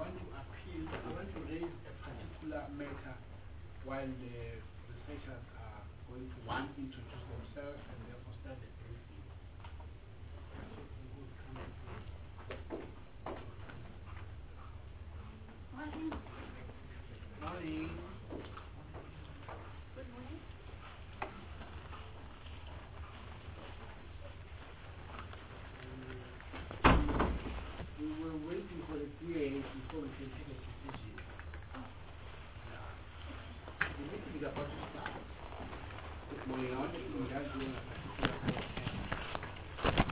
want to appeal, I want to raise a particular matter while the researchers are going to one introduce themselves and therefore start the briefing. Morning. Morning. Good morning. We were waiting for the QA before we can take a decision. The meeting is about to start. Good morning. I want to do a particular kind of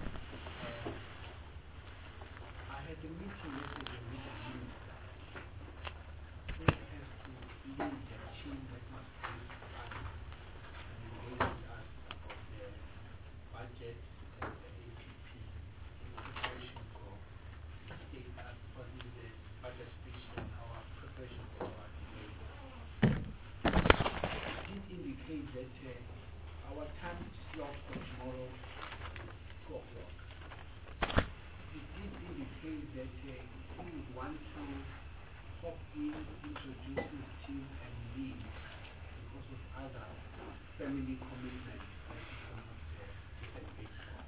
I had a meeting yesterday with the minister. He has to lead the team that must be us and engage with us about the budget and the APP in preparation for state for the budget speech and our preparation for our debate. He did indicate that our time slot for tomorrow is 2 o'clock. He did indicate that he would want to hop in, introduce his team and leave because of other family commitments that he cannot disengage from.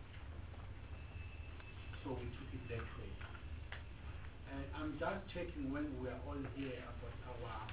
So we took it that way. And I'm just checking when we are all here about our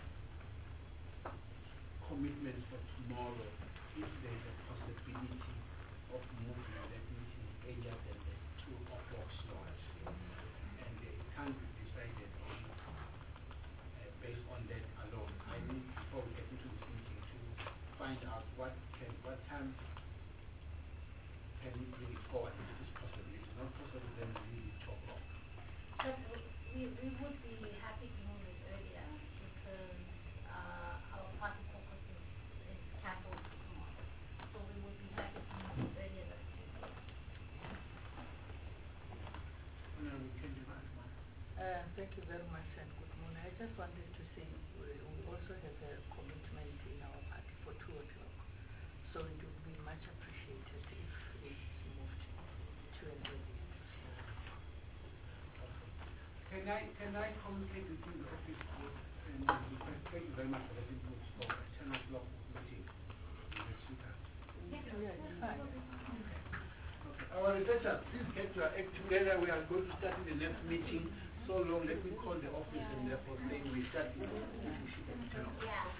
commitments for tomorrow, if there is a possibility of moving that meeting earlier than the 2 o'clock slot. And it can't be decided on based on that alone. I need, before we get into this meeting, to find out what time can we bring it forward if it is possible. If it's not possible, then we leave it 2 o'clock. We would be happy to move it earlier because our party caucus is cancelled tomorrow. So we would be happy to move it earlier than 2 p.m. No, we can do that one. Thank you very much and good morning. I just wanted to say we also have a commitment in our party for 2 o'clock. So it would be much appreciated if it's moved to an earlier slot. Can I communicate within the office and request, thank you very much for that input for a 10 o'clock meeting with the speaker. Yeah, it's fine. Okay. Our researchers, please get your act together. We are going to start in the next meeting. So long, let me call the office and therefore say we start in the meeting sheet at 10 o'clock. Yeah.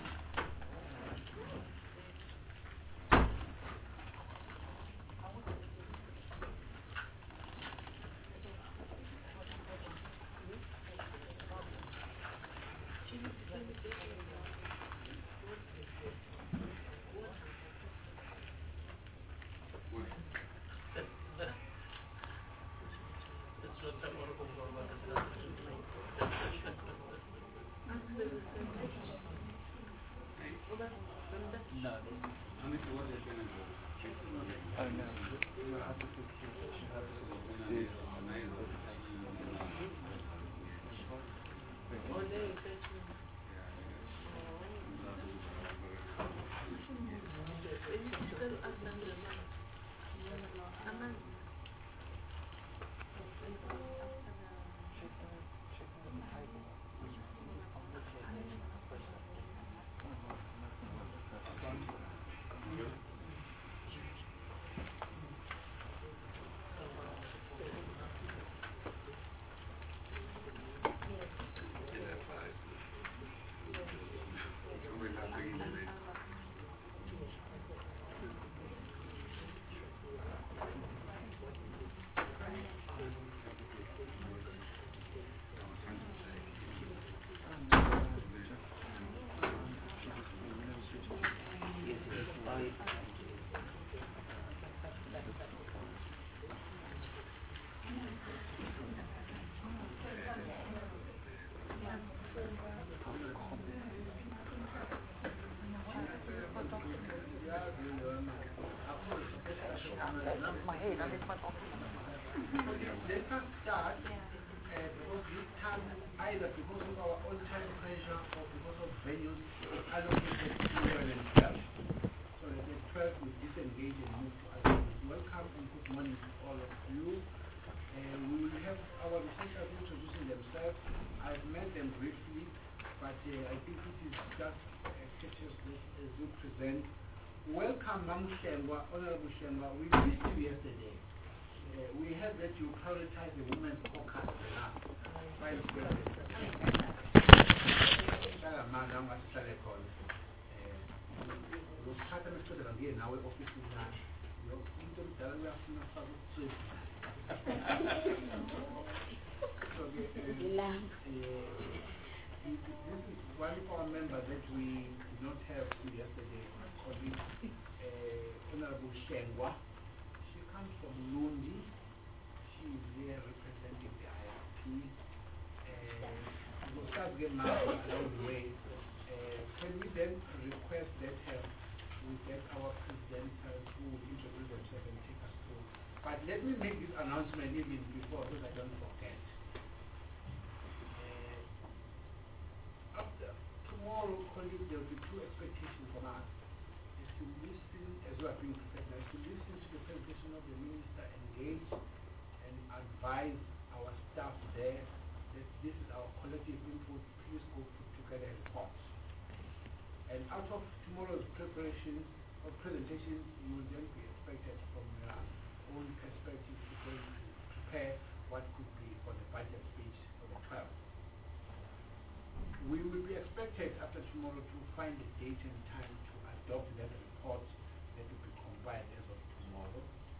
Let us start because this time, either because of our own time pressure or because of venues, is allocated to 11 and 12. So that at 12 we disengage and move to other things. Welcome and good morning to all of you. We will have our researchers introducing themselves. I've met them briefly, but I think it is just courteous as you present. Welcome, Mamushengwa, Honorable Shengwa. We missed you yesterday. We heard that you prioritize the women's caucus enough. Vice President. This is one of our members that we did not have yesterday, my colleague, Honorable Shengwa. She comes from Lundi. She is here representing the IRP. We'll start getting along the way. Can we then request that we get our president who will introduce themselves and take us through? But let me make this announcement even before, so I don't forget. After tomorrow, colleagues, there will be two expectations from us. Is to listen, as we are being professional, is to listen to the presentation of the minister, engage and advise our staff there that this is our collective input. Please go put together a report. And out of tomorrow's preparation or presentation, you will then be expected from your own perspective to go to prepare what could be for the budget speech for the 12th. We will be expected after tomorrow to find a date and time to adopt that report that will be compiled as of tomorrow.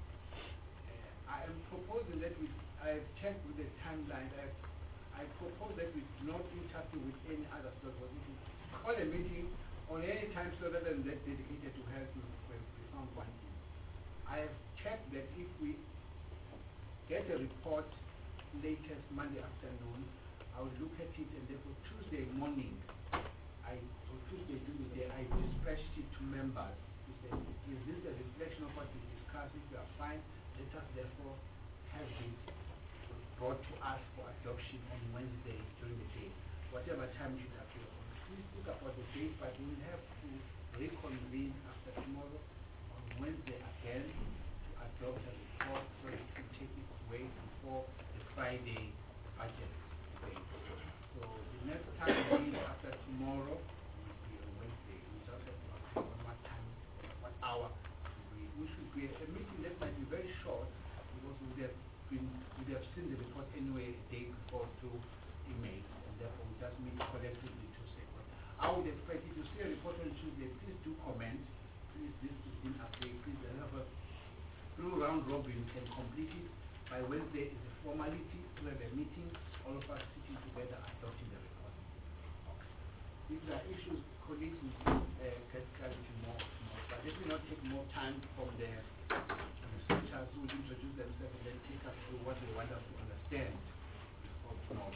I am proposing that I have checked with the timeline. I propose that we do not interfere with any other slot. Call a meeting on any time slot other than that dedicated to health, we found one thing. I have checked that if we get a report latest Monday afternoon, I will look at it, and therefore Tuesday morning, or Tuesday during the day, I dispatched it to members to say, is this a reflection of what we discussed? If we are fine, let us therefore have this brought to us for adoption on Wednesday during the day, whatever time it should appear on. Please think about the date, but we will have to reconvene after tomorrow on Wednesday again to adopt a report so it can take its way before the Friday budget debate. So the next time we meet after tomorrow will be on Wednesday. We just have to agree on what time, what hour we should be. A meeting that might be very short because we would have seen the report anyway a day before through email, and therefore we just meet collectively to say what. I would expect if you see a report on Tuesday, please do comment. Please, this has been updated. Please, have a through round robin, you can complete it. By Wednesday is a formality. We have a meeting, all of us sitting together adopting the report. Okay. If there are issues, colleagues will get clarity more. But let me not take more time from the researchers who will introduce themselves and then take us through what they want us to understand before tomorrow.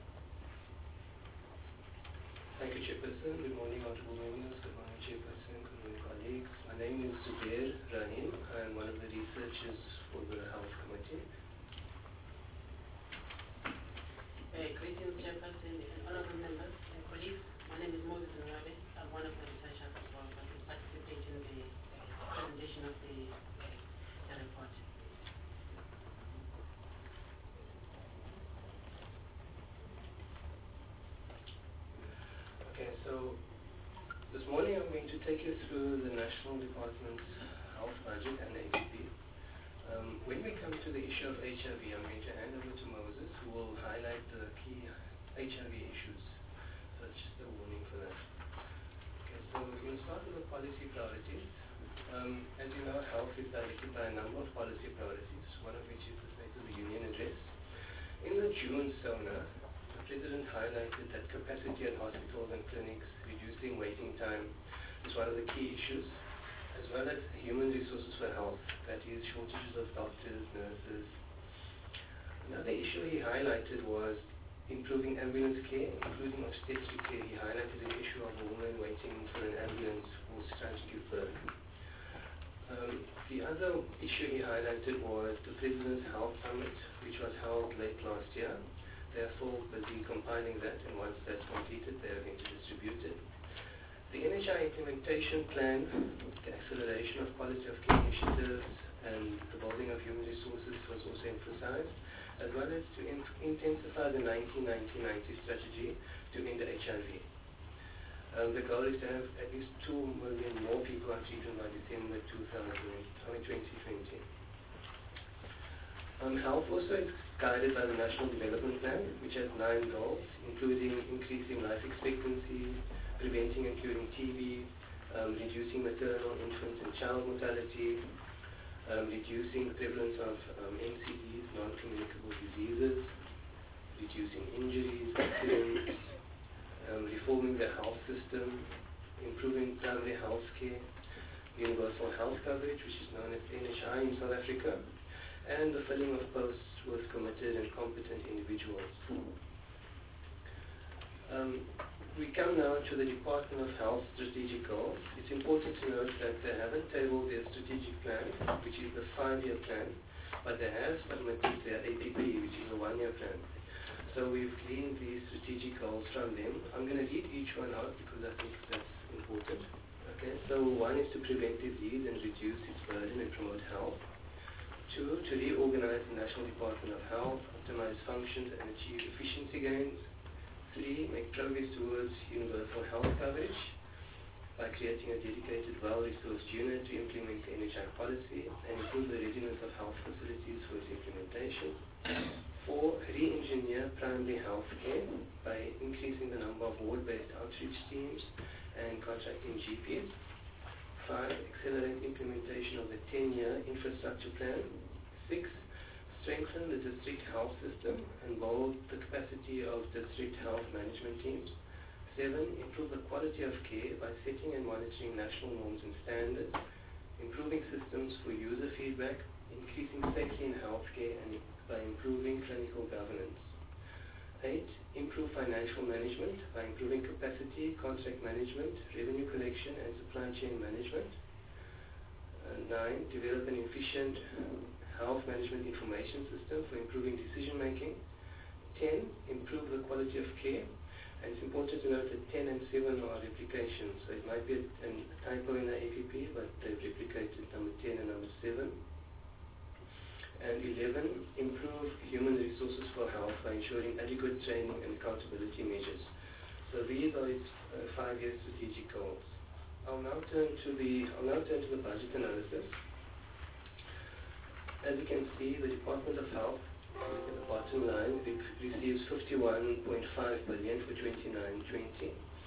Thank you, Chairperson. Good morning, honorable members. Good morning, Chairperson. Good morning, colleagues. My name is Zubair Rahim. I am one of the researchers for the Health Committee. Greetings, Chairperson, and honorable members and colleagues. My name is Moses Nwabe. I'm one of the researchers as well, but will participate in the presentation of the report. Okay, so this morning I'm going to take you through the National Department's health budget and ADP. When we come to the issue of HIV, I'm going to hand over to Moses, who will highlight the key HIV issues. So it's just a warning for that. Okay, so we'll start with the policy priorities. As you know, health is directed by a number of policy priorities, one of which is the State of the Union address. In the June SONA, the President highlighted that capacity at hospitals and clinics, reducing waiting time, is one of the key issues, as well as human resources for health, that is, shortages of doctors, nurses. Another issue he highlighted was improving ambulance care, including obstetric care. He highlighted the issue of a woman waiting for an ambulance for trying to give birth. The other issue he highlighted was the President's Health Summit, which was held late last year. They are still busy compiling that, and once that's completed, they are going to distribute it. The NHI implementation plan, the acceleration of quality of care initiatives, and the building of human resources was also emphasized. as well as to intensify the 1990 strategy to end HIV. The goal is to have at least 2 million more people on treatment by December 2020. Health also is guided by the National Development Plan, which has 9 goals, including increasing life expectancy, preventing and curing TB, reducing maternal, infant and child mortality, reducing the prevalence of NCDs, non-communicable diseases, reducing injuries, accidents, reforming the health system, improving primary health care, universal health coverage, which is known as NHI in South Africa, and the filling of posts with committed and competent individuals. We come now to the Department of Health strategic goals. It's important to note that they haven't tabled their strategic plan, which is the 5-year plan, but they have submitted their APP, which is a 1-year plan. So we've gleaned these strategic goals from them. I'm going to read each one out because I think that's important. Okay, so 1 is to prevent disease and reduce its burden and promote health. 2, to reorganize the National Department of Health, optimize functions and achieve efficiency gains. 3, make progress towards universal health coverage by creating a dedicated, well-resourced unit to implement the NHI policy and improve the readiness of health facilities for its implementation. 4, re-engineer primary health care by increasing the number of ward-based outreach teams and contracting GPs. 5, accelerate implementation of the 10-year infrastructure plan. 6, strengthen the district health system and build the capacity of district health management teams. 7, improve the quality of care by setting and monitoring national norms and standards, improving systems for user feedback, increasing safety in healthcare, and by improving clinical governance. 8, improve financial management by improving capacity, contract management, revenue collection, and supply chain management. 9, develop an efficient health management information system for improving decision making. 10, improve the quality of care. And it's important to note that 10 and 7 are replications, so it might be a typo in the APP, but they've replicated number 10 and number 7. And 11, improve human resources for health by ensuring adequate training and accountability measures. So these are its 5-year strategic goals. I'll now turn to the budget analysis. As you can see, the Department of Health, look at the bottom line, receives 51.5 billion for 1920,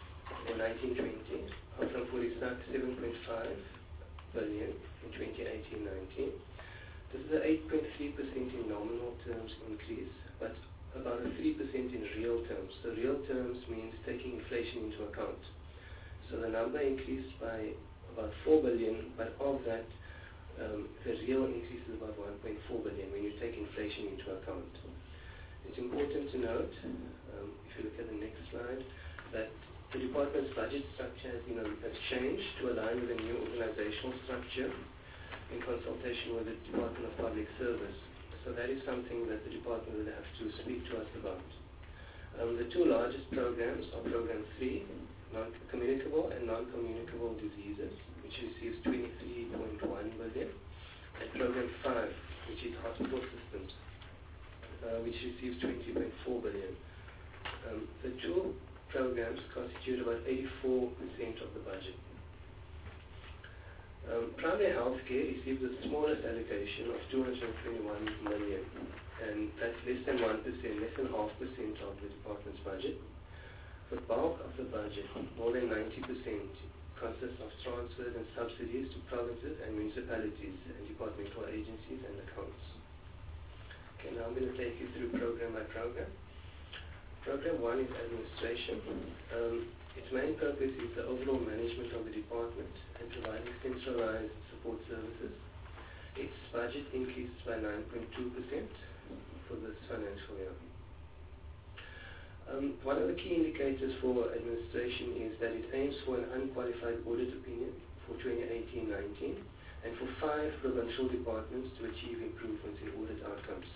up from 47.5 billion in 2018-19. This is an 8.3% in nominal terms increase, but about a 3% in real terms. So real terms means taking inflation into account. So the number increased by about 4 billion, but of that, the real increase is about 1.4 billion when you take inflation into account. It's important to note, if you look at the next slide, that the department's budget structure has changed to align with a new organizational structure in consultation with the Department of Public Service. So that is something that the department will have to speak to us about. The 2 largest programs are Program 3, non-communicable and non-communicable diseases, which receives 23.1 billion, and Program 5, which is hospital systems, which receives 20.4 billion. The 2 programs constitute about 84% of the budget. Primary health care receives the smallest allocation of 221 million, and that's less than 1%, less than 0.5% of the department's budget. The bulk of the budget, more than 90%, consists of transfers and subsidies to provinces and municipalities and departmental agencies and accounts. Okay, now I'm going to take you through program by program. Program 1 is administration. Its main purpose is the overall management of the department and providing centralized support services. Its budget increased by 9.2% for this financial year. One of the key indicators for administration is that it aims for an unqualified audit opinion for 2018-19 and for 5 provincial departments to achieve improvements in audit outcomes.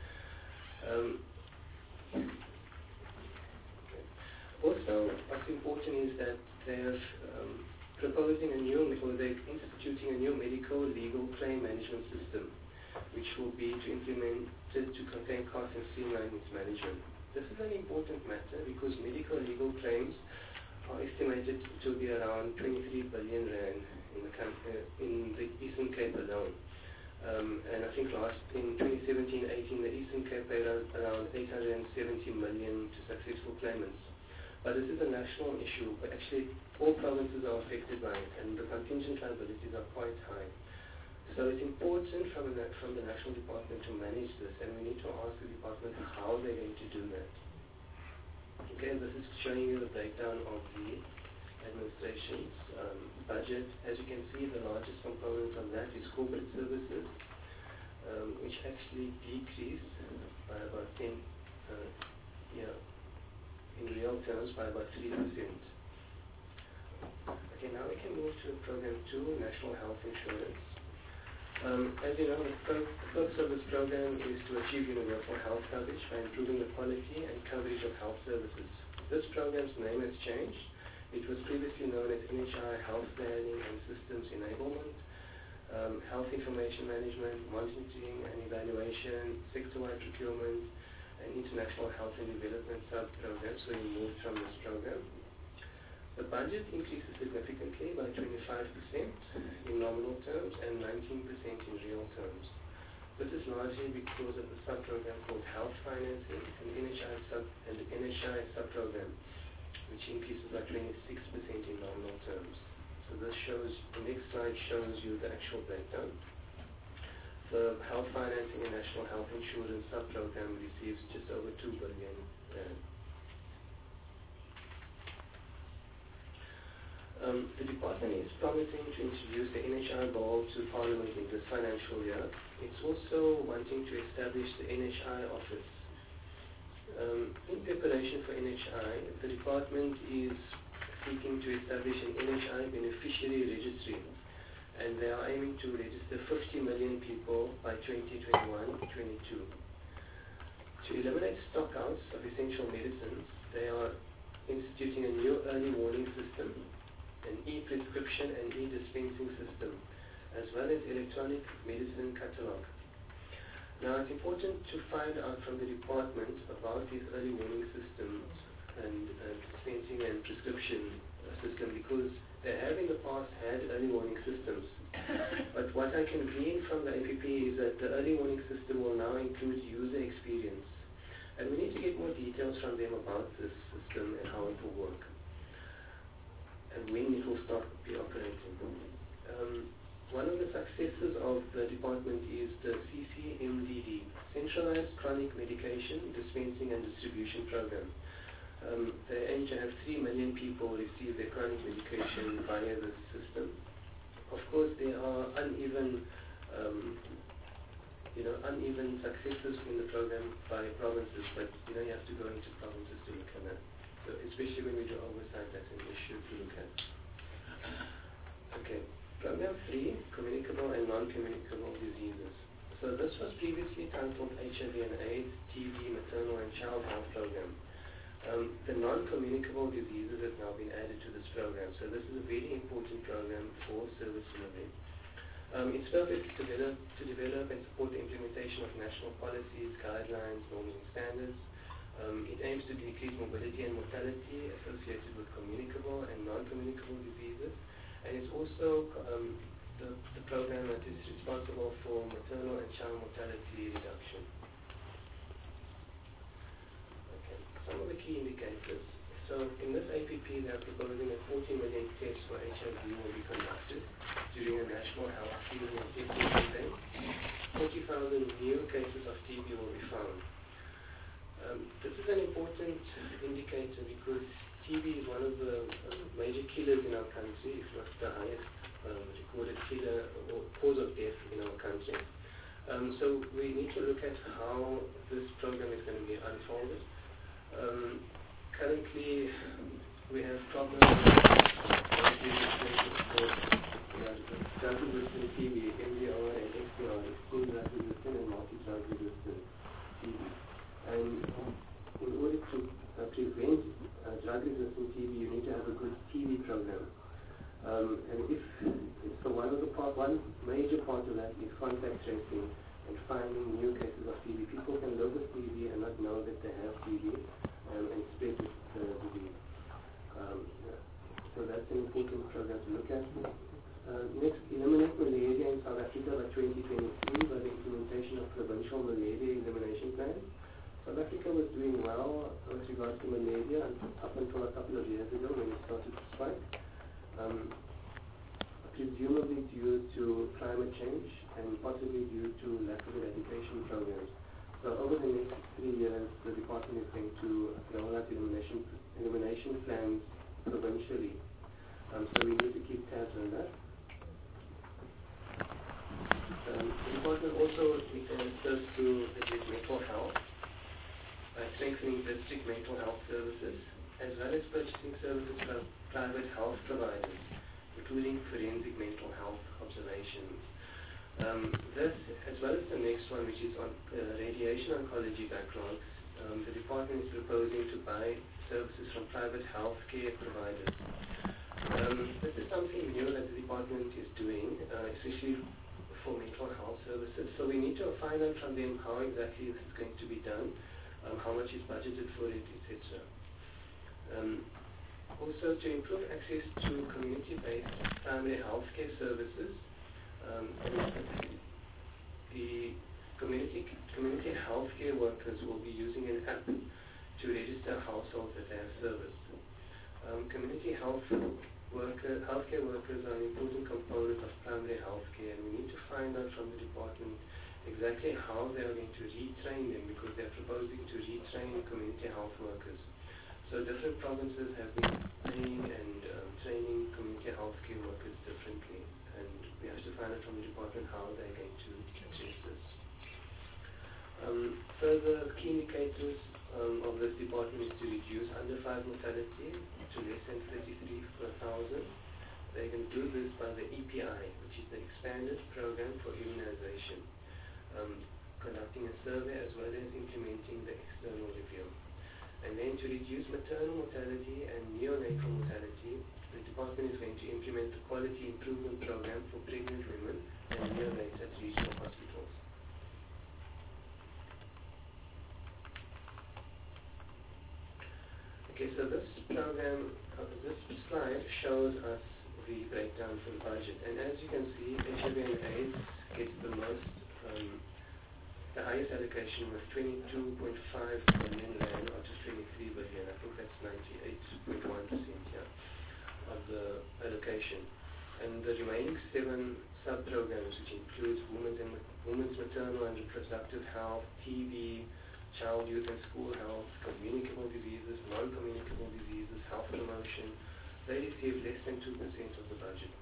Also, what's important is that they're instituting a new medical legal claim management system which will be to implement it to contain costs and streamline its management. This is an important matter because medical legal claims are estimated to be around 23 billion rand in the Eastern Cape alone. And I think in 2017-18, the Eastern Cape paid around 870 million to successful claimants. But this is a national issue. But actually, all provinces are affected by it, and the contingent liabilities are quite high. So it's important from the National Department to manage this, and we need to ask the department how they're going to do that. Okay, this is showing you the breakdown of the administration's budget. As you can see, the largest component of that is corporate services, which actually decreased by about 10, in real terms by about 3%. Okay, now we can move to Program 2, National Health Insurance. As you know, the purpose of this program is to achieve universal health coverage by improving the quality and coverage of health services. This program's name has changed. It was previously known as NHI Health Planning and Systems Enablement, Health Information Management, Monitoring and Evaluation, Sector-wide Procurement, and International Health and Development sub-programs were removed from this program. The budget increases significantly by 25% in nominal terms and 19% in real terms. This is largely because of the sub-program called Health Financing and the NHI sub-program, which increases by 26% in nominal terms. So this shows, the next slide shows you the actual breakdown. The Health Financing and National Health Insurance sub-program receives just over 2 billion rand. The department is promising to introduce the NHI Bill to Parliament in this financial year. It's also wanting to establish the NHI office. In preparation for NHI, the department is seeking to establish an NHI beneficiary registry, and they are aiming to register 50 million people by 2021-22. To eliminate stockouts of essential medicines, they are instituting a new early warning system, an e-prescription and e-dispensing system, as well as electronic medicine catalog. Now, it's important to find out from the department about these early warning systems and dispensing and prescription system, because they have in the past had early warning systems. But what I can glean from the APP is that the early warning system will now include user experience. And we need to get more details from them about this system and how it will work, and when it will start be operating. One of the successes of the department is the CCMDD, Centralized Chronic Medication Dispensing and Distribution Program. They aim to have 3 million people receive their chronic medication via this system. Of course, there are uneven successes in the program by provinces, but you have to go into provinces to look at that. So especially when we do oversight, that's an issue to look at. Okay, Program 3, Communicable and Non-Communicable Diseases. So this was previously titled HIV and AIDS, TB, Maternal and Child Health Program. The non-communicable diseases have now been added to this program, so this is a very important program for service delivery. Its purpose is to develop and support the implementation of national policies, guidelines, norms and standards. It aims to decrease morbidity and mortality associated with communicable and non-communicable diseases, and it's also the program that is responsible for maternal and child mortality reduction. Okay, some of the key indicators. So in this APP, they are proposing that 40 million tests for HIV will be conducted during a national health screening and testing campaign. 40,000 new cases of TB will be found. This is an important indicator because TB is one of the major killers in our country, if not the highest recorded killer or cause of death in our country. So we need to look at how this program is going to be unfolded. Currently, we have problems with drug-resistant TB, MDR and XDR, full drug-resistant and multi-drug-resistant TB. And in order to prevent drug-resistant TB, you need to have a good TB program. And one major part of that is contact tracing. and finding new cases of TB. People can live with TB and not know that they have TB and spread the disease. So that's an important program to look at. Next, eliminate malaria in South Africa by 2023 by the implementation of provincial malaria elimination plans. South Africa was doing well with regards to malaria up until a couple of years ago when it started to spike. Presumably due to climate change and possibly due to lack of eradication programs. So over the next 3 years, the department is going to roll out elimination plans provincially. So we need to keep tabs on that. The department also serves to address mental health by strengthening district mental health services as well as purchasing services from private health providers, including forensic mental health observations. This, as well as the next one, which is on radiation oncology backlogs, the department is proposing to buy services from private health care providers. This is something new that the department is doing, especially for mental health services. So we need to find out from them how exactly this is going to be done, how much is budgeted for it, etc. Also, to improve access to community-based primary health care services, the community health care workers will be using an app to register households that they have serviced. Community healthcare workers are an important component of primary health care, and we need to find out from the department exactly how they are going to retrain them, because they are proposing to retrain community health workers. So different provinces have been paying and training community health care workers differently, and we have to find out from the department how they're going to address this. Further key indicators of this department is to reduce under 5 mortality to less than 33 per thousand. They can do this by the EPI, which is the Expanded Program for Immunization, conducting a survey as well as implementing the external review. And then to reduce maternal mortality and neonatal mortality, the department is going to implement the Quality Improvement Program for pregnant women and neonates at regional hospitals. Okay, so this program, this slide shows us the breakdown for the budget. And as you can see, HIV and AIDS gets the most, the highest allocation was 22.5 billion rand out of 23 billion. I think that's 98.1% of the allocation. And the remaining 7 sub-programs, which includes women's maternal and reproductive health, TB, child, youth and school health, communicable diseases, non-communicable diseases, health promotion, they receive less than 2% of the budget.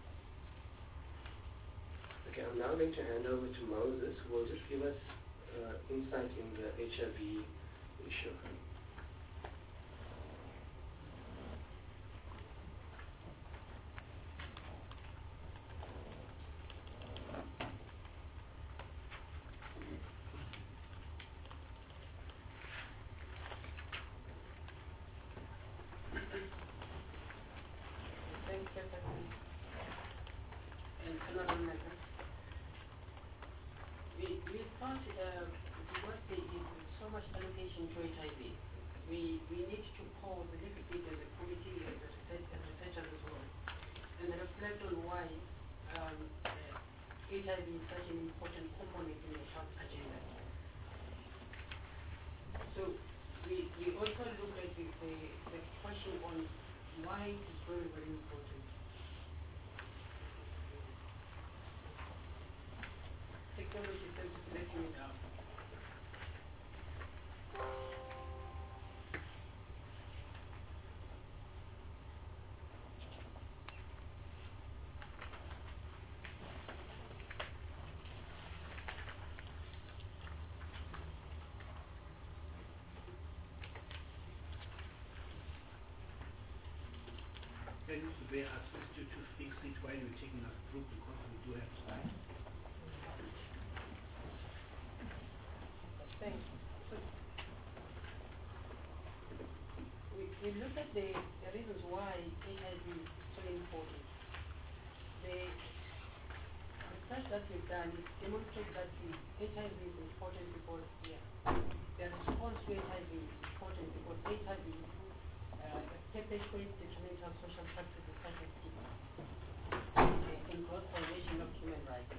Okay, I'm now going to hand over to Moses, who will just give us insight in the HIV issue. To HIV. We need to pause a little bit as a committee, as researchers as well, and reflect on why HIV is such an important component in the health agenda. So we also look at the question on why it is very, very important. Technology seems to be letting me down. They asked us to fix it while you're taking us through, because we do have time. Thanks. So we look at the reasons why HIV is so important. The research that we've done is demonstrates that the HIV is important because the response to HIV is important because HIV perpetuates detrimental social practices such as stigma and gross violation of human rights.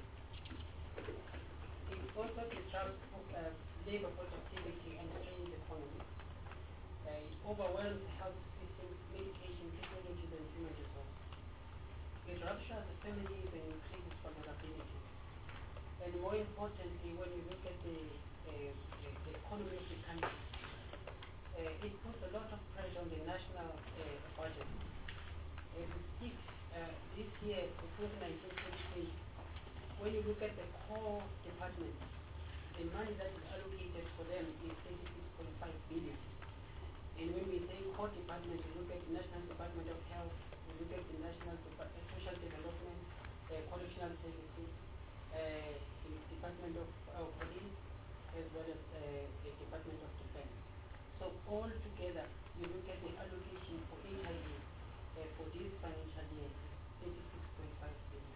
It also disrupts labor productivity and strains the economy. It overwhelms health systems, medication, technologies, and human resources. It ruptures families and increases vulnerability. And more importantly, when you look at the economy of the country, it puts a lot of pressure on the national budget. As we speak, this year, for 2019-2020, when you look at the core departments, the money that is allocated for them is 36.5 billion. And when we say core departments, we look at the National Department of Health, we look at the National Social Development, Correctional Services, the Department of Police, as well as the Department of Defense. So all together, you look at the allocation for HIV for this financial year is 36.5 billion.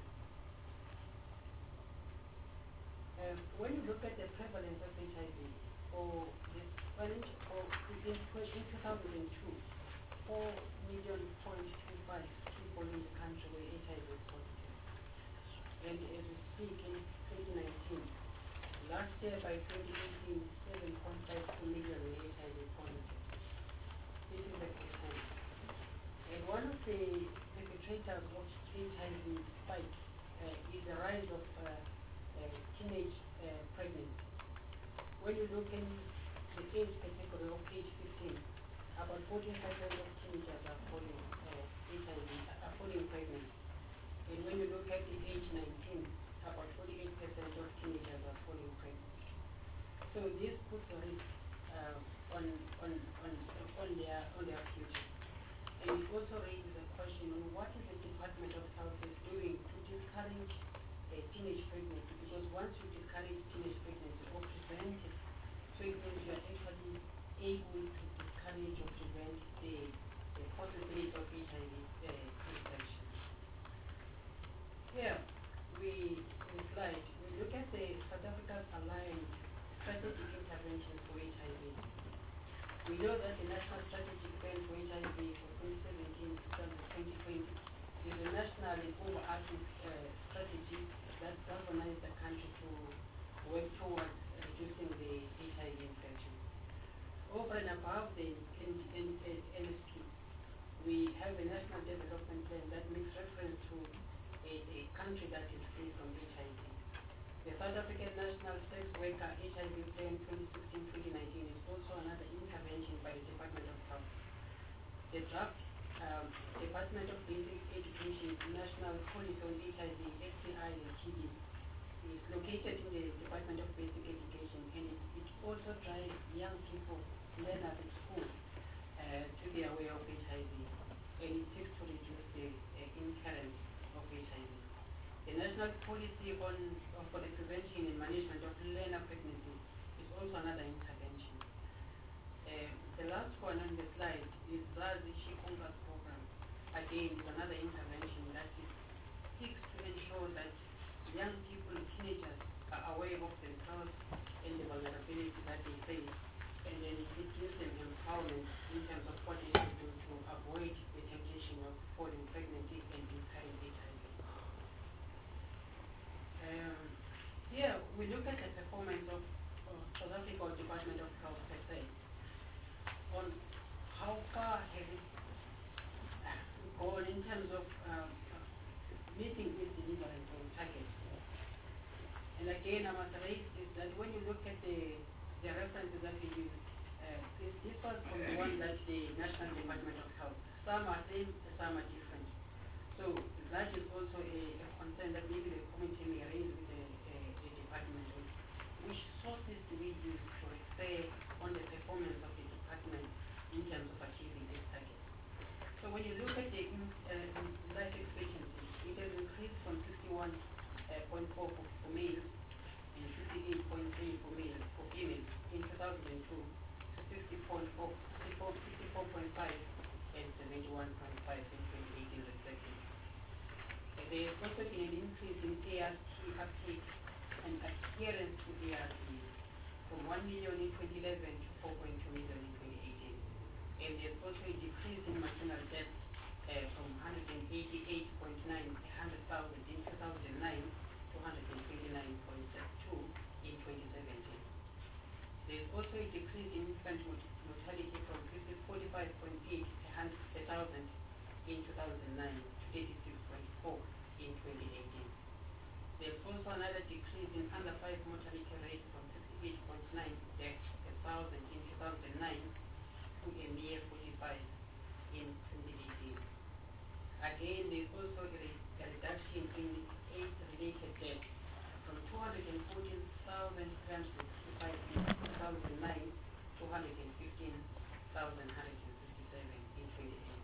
When you look at the prevalence of HIV, in 2002, 4.25 million people in the country were HIV positive. And as we speak in 2019, last year by 2018, 7.52 million were HIV positive. This is a percent. And one of the perpetrators of HIV spike is the rise of teenage pregnancy. When you look in the age category of age 15, about 14% of teenagers are falling HIV, are falling pregnant. And when you look at the age 19, about 48% of teenagers are falling pregnant. So this puts a risk on their future. And it also raises a question on what is the Department of Health is doing to discourage teenage pregnancy, because once you discourage teenage pregnancy or prevent it, so it means you are actually able to discourage or prevent the possibility of HIV infection. Here, in the slide, we look at the South Africa's aligned strategic interventions for HIV. We know that the National Strategic Plan for HIV for 2017 to 2020 is a national and overarching strategy that galvanizes the country to work towards reducing the HIV infection. Over and above the NSP, we have a national development plan that makes reference to a country that is free from HIV. The South African National Sex Worker HIV Plan 2016-2019 is also another intervention by the Department of Health. The draft Department of Basic Education National Policy on HIV, STI, and TB is located in the Department of Basic Education, and it also drives young people, learners at school, to be aware of HIV, and it seeks to reduce the incidence of HIV. The National Policy for the Prevention and Management of Learner Pregnancy is also another intervention. The last one on the slide is Zazi Shikunga's program. Again, is another intervention that seeks to ensure that young people, teenagers, are aware of themselves and the vulnerability that they face, and then it gives them empowerment in terms of what they should do to avoid the temptation of falling pregnant and incurring HIV. Here, we look at the performance of South Africa Department of Health per se, on how far has it gone in terms of meeting its deliverance on targets. And again, I must raise is that when you look at the references that we use, this differs from the one that the National Department of Health. Some are same, some are different. So that is also a concern that maybe the committee may raise with the department. Which sources do we use to refer on the performance of the department in terms of achieving this target? So when you look at the life expectancy, it has increased from 61.4 for males and 58.3 for females in 2002 to 64.5 and 71.5 in 2018 respectively. There has also been an increase in ART uptake and adherence to ARTs from 1 million in 2011 to 4.2 million in 2018. And there's also a decrease in maternal deaths from 188.9 in 2009 to 129.2 in 2017. There's also a decrease in infant mortality from 45.8 per thousand in 2009 to 86.4 in 2018. There's also another decrease in under 5 mortality rate from 68.9 deaths per thousand in 2009 to a mere 45 in 2018. Again, there's also a reduction in AIDS-related deaths from 214,365 in 2009 to 115,157 in 2018.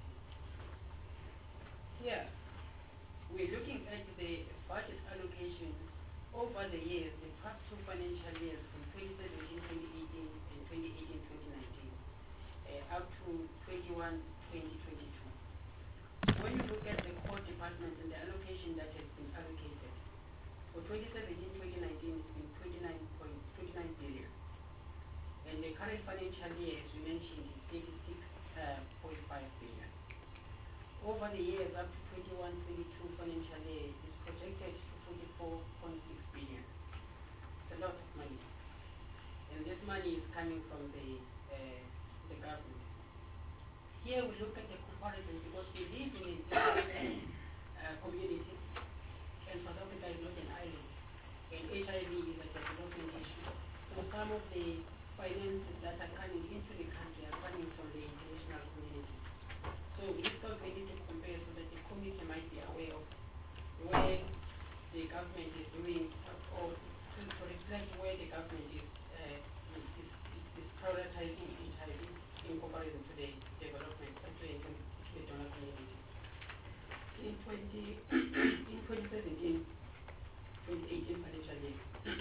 Here, we're looking at the budget allocation over the years, the past 2 financial years from 2017-2018 and 2018-2019, up to 21-2022. When you look at the core departments and the allocation that has been allocated, for 2017-2019 it's been 29 billion. And the current financial year, as we mentioned, is 86.5 billion. Over the years up to 21-22 financial year is projected to 44.6 billion. It's a lot of money. And this money is coming from the government. Here we look at the comparison because we live in a different community, and South Africa is not an island, and HIV is a development issue. So some of the finances that are coming into the country are coming from the international community. So it's not really to compare so that the community might be aware of where the government is doing, or to reflect where the government is prioritizing HIV in comparison to the development, to the donor community. In 2017-2018 financial year,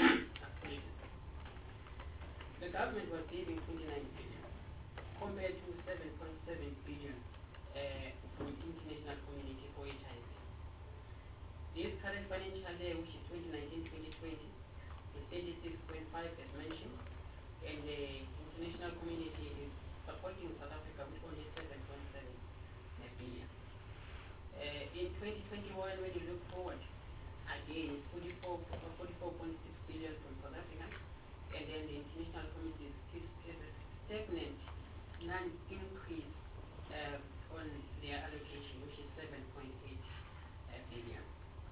the government was giving 29 billion compared to 7.7 billion from the international community for HIV. This current financial year, which is 2019-2020, is 86.5 as mentioned, and the international community is supporting South Africa with only 7.7 billion. In 2021, when you look forward, again, 44.6 billion from South Africa, and then the international community is a stagnant, non-increase on their allocation, which is 7.8 billion.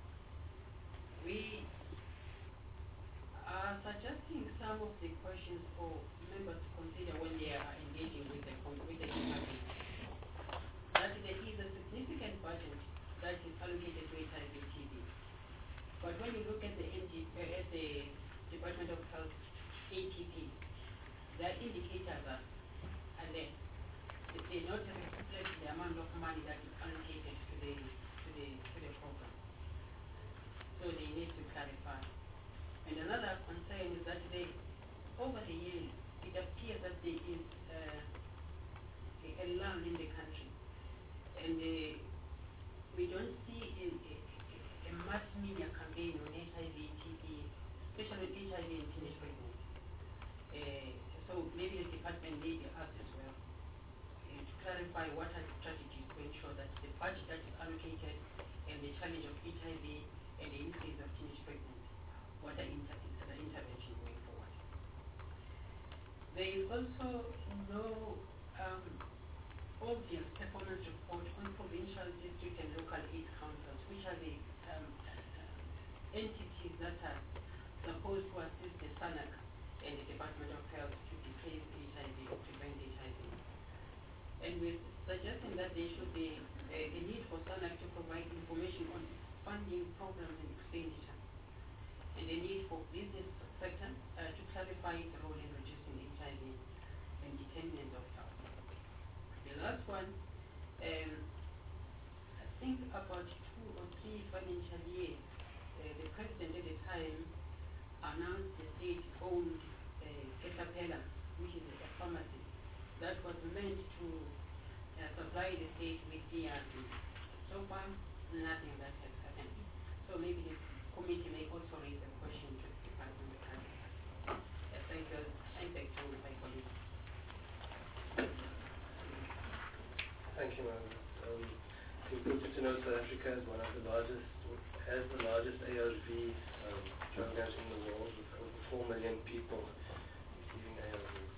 We are suggesting some of the questions for members to consider when they are engaging with the department. That there is a significant budget that is allocated to HIV/TB. But when you look at the Department of Health APP, their indicators are there. They not reflect the amount of money that is allocated to the program. So they need to clarify. And another concern is that over the years, it appears that there is a lull in the country. And we don't see a mass media campaign on HIV/TB, especially on HIV and teenage pregnancy. So maybe the department may be asked as well to clarify what are the strategies to ensure that the budget that is allocated and the challenge of HIV and the increase of teenage pregnancy, what are the interventions going forward. There is also no obvious performance report on provincial, district and local aid councils, which are the entities that are supposed to assist the SANAC and the Department of Health to decrease HIV or prevent HIV. And we're suggesting that there should be a need for SANAC to provide information on funding programs and expenditure, and the need for business sector to clarify its role in reducing HIV and determinants of health. The last one, I think about 2 or 3 financial years, the president at the time announced the state-owned Caterpillar, which is a pharmacy that was meant to supply the state with DRV. So far, nothing that has happened. And so maybe the committee may also raise a question to the Department of Health. Yes, thank you. I thank you, my colleague. Thank you, Moses. It's important to know South Africa is one of the largest, has the largest ARV programs in the world, with over 4 million people receiving ARVs.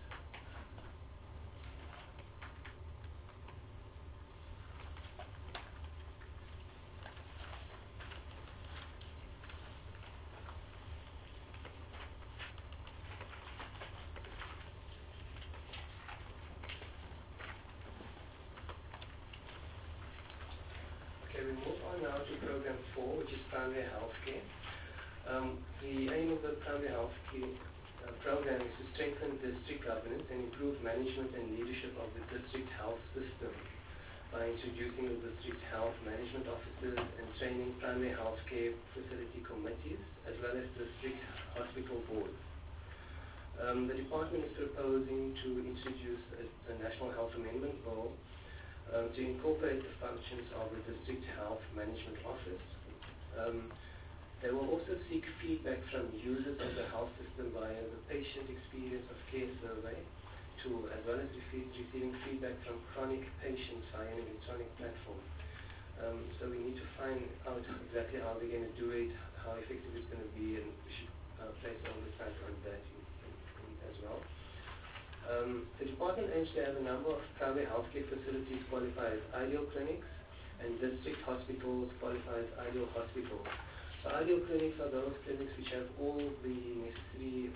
Okay, we move on now to Program 4, which is primary healthcare. The aim of the primary healthcare program is to strengthen district governance and improve management and leadership of the district health system by introducing the district health management officers and training primary healthcare facility committees as well as district hospital boards. The department is proposing to introduce a National Health Amendment Bill to incorporate the functions of the District Health Management Office. They will also seek feedback from users of the health system via the Patient Experience of Care Survey tool, as well as receiving feedback from chronic patients via an electronic platform. So we need to find out exactly how we're going to do it, how effective it's going to be, and we should place oversight on that as well. The department aims to have a number of primary healthcare facilities qualified as ideal clinics and district hospitals qualified as ideal hospitals. So ideal clinics are those clinics which have all the necessary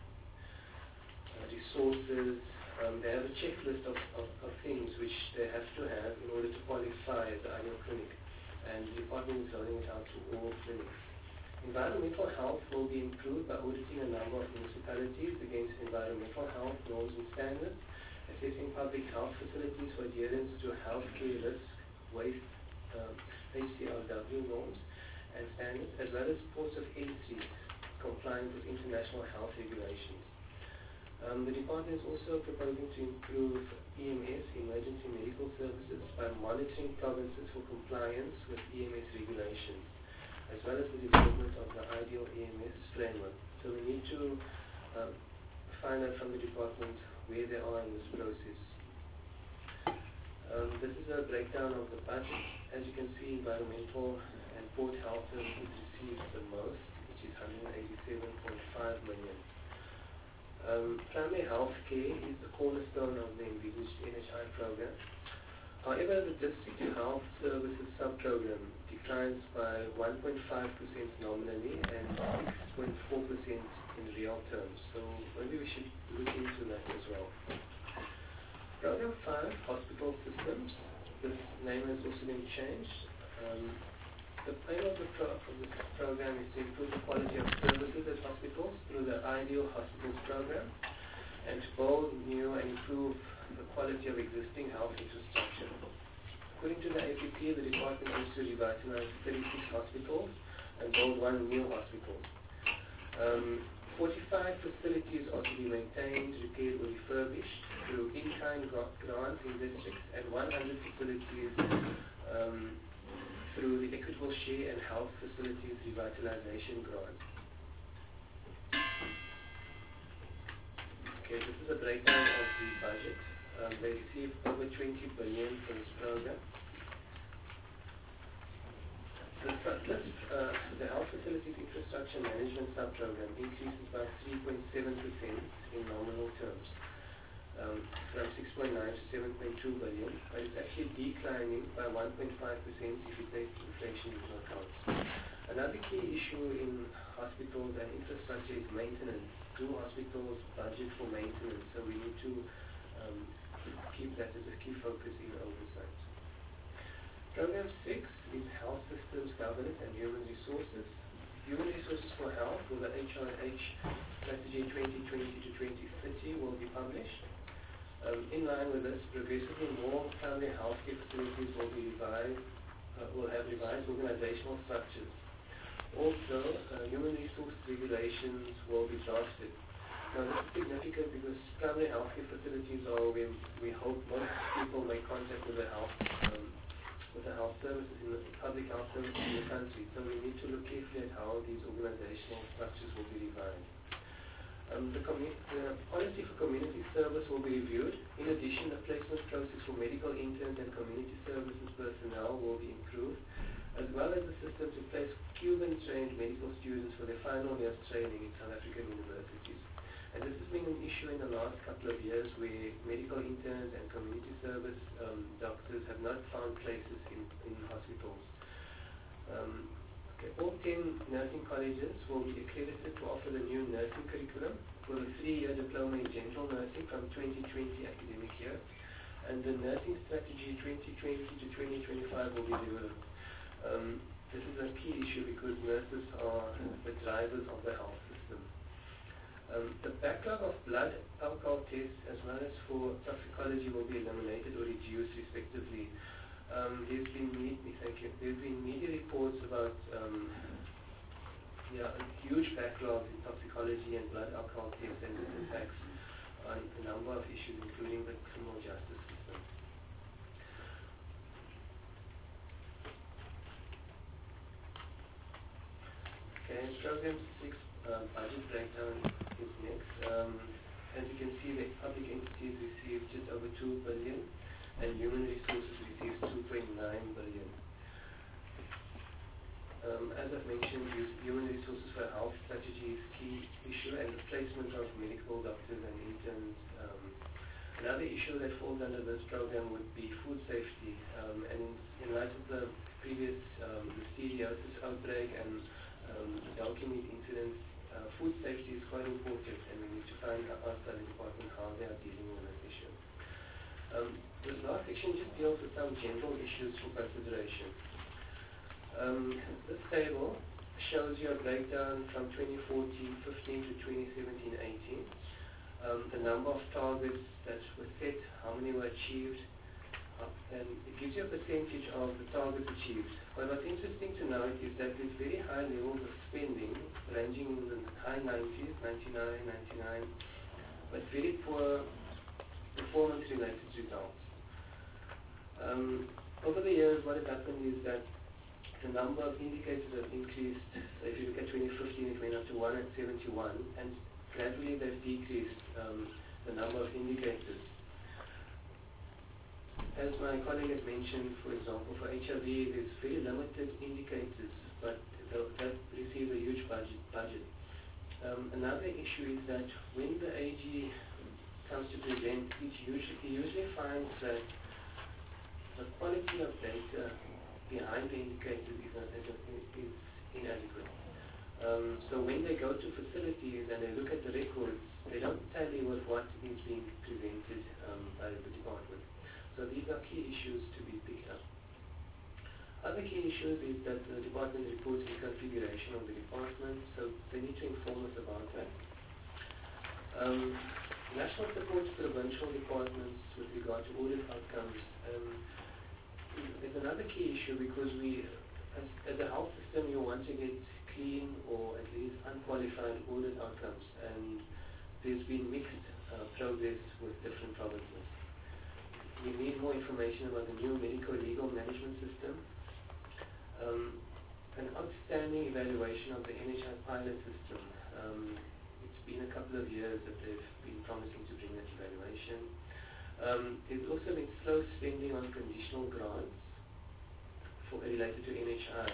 resources. They have a checklist of things which they have to have in order to qualify as an ideal clinic. And the department is rolling it out to all clinics. Environmental health will be improved by auditing a number of municipalities against environmental health norms and standards, assessing public health facilities for adherence to healthcare risk, waste, HCRW norms and standards, as well as ports of entry compliant with international health regulations. The department is also proposing to improve EMS, emergency medical services, by monitoring provinces for compliance with EMS regulations, as well as the development of the ideal EMS framework. So we need to find out from the department where they are in this process. This is a breakdown of the budget. As you can see, environmental and port health services received the most, which is 187.5 million. Primary health care is the cornerstone of the envisaged NHI program. However, the district health services sub-program declines by 1.5% nominally and 6.4% in real terms. So maybe we should look into that as well. Program 5, Hospital Systems. This name has also been changed. The aim of this program is to improve the quality of services at hospitals through the Ideal Hospitals program and to build new and improve the quality of existing health infrastructure. According to the APP, the department aims to revitalize 36 hospitals and build 1 new hospital. 45 facilities are to be maintained, repaired or refurbished through in-kind grants in districts, and 100 facilities through the Equitable Share and Health Facilities Revitalization Grant. Okay, this is a breakdown of the budget. They received over 20 billion for this program. The Health Facilities Infrastructure Management Sub-Program increases by 3.7% in nominal terms, from 6.9 to 7.2 billion, but it's actually declining by 1.5% if you take inflation into account. Another key issue in hospitals and infrastructure is maintenance. Do hospitals budget for maintenance? So we need to keep that as a key focus in oversight. Program 6 is Health Systems Governance and Human Resources. Human Resources for Health, or the HRH Strategy 2020 to 2030, will be published. In line with this, progressively more primary healthcare facilities will have revised organizational structures. Also, human resource regulations will be drafted. Now, this is significant because primary healthcare facilities are where we hope most people make contact with the health with the health services in the public health services in the country. So we need to look carefully at how these organizational structures will be revised. The policy for community service will be reviewed. In addition, the placement process for medical interns and community services personnel will be improved, as well as the system to place Cuban-trained medical students for their final year's training in South African universities. And this has been an issue in the last couple of years where medical interns and community service doctors have not found places in hospitals. All 10 nursing colleges will be accredited to offer the new nursing curriculum for the 3-year diploma in general nursing from 2020 academic year. And the nursing strategy 2020 to 2025 will be developed. This is a key issue because nurses are the drivers of the health system. The backlog of blood alcohol tests as well as for toxicology will be eliminated or reduced respectively. There's been media reports about a huge backlog in toxicology and blood alcohol tests, and this impacts on a number of issues, including the criminal justice system. Okay, program 6 budget breakdown is next. As you can see, the public entities received just over 2 billion. And human resources receives 2.9 billion. As I've mentioned, human resources for health strategy is key issue, and the placement of medical doctors and interns. Another issue that falls under this program would be food safety. And in light of the previous listeriosis outbreak and the donkey meat incidents, food safety is quite important, and we need to find out the department how they are dealing with this issue. This last section just deals with some general issues for consideration. This table shows you a breakdown from 2014-15 to 2017-18. The number of targets that were set, how many were achieved, and it gives you a percentage of the targets achieved. But what's interesting to note is that there's very high levels of spending, ranging in the high 90s, 99, 99, but very poor performance-related results. Over the years, what has happened is that the number of indicators have increased. So if you look at 2015, it went up to 171, and gradually they've decreased the number of indicators. As my colleague has mentioned, for example, for HIV, there's very limited indicators, but that receives a huge budget. Another issue is that when the AG comes to present, he usually finds that the quality of data behind the indicators is inadequate. So when they go to facilities and they look at the records, they don't tally with what is being presented by the department. So these are key issues to be picked up. Other key issues is that the department reports the configuration of the department, so they need to inform us about that. National support to provincial departments with regard to audit outcomes is another key issue because we, as a health system, you want to get clean or at least unqualified audit outcomes, and there's been mixed progress with different provinces. We need more information about the new medical legal management system, an outstanding evaluation of the NHI pilot system. It's been a couple of years that they've been promising to bring that evaluation. There's also been slow spending on conditional grants related to NHI.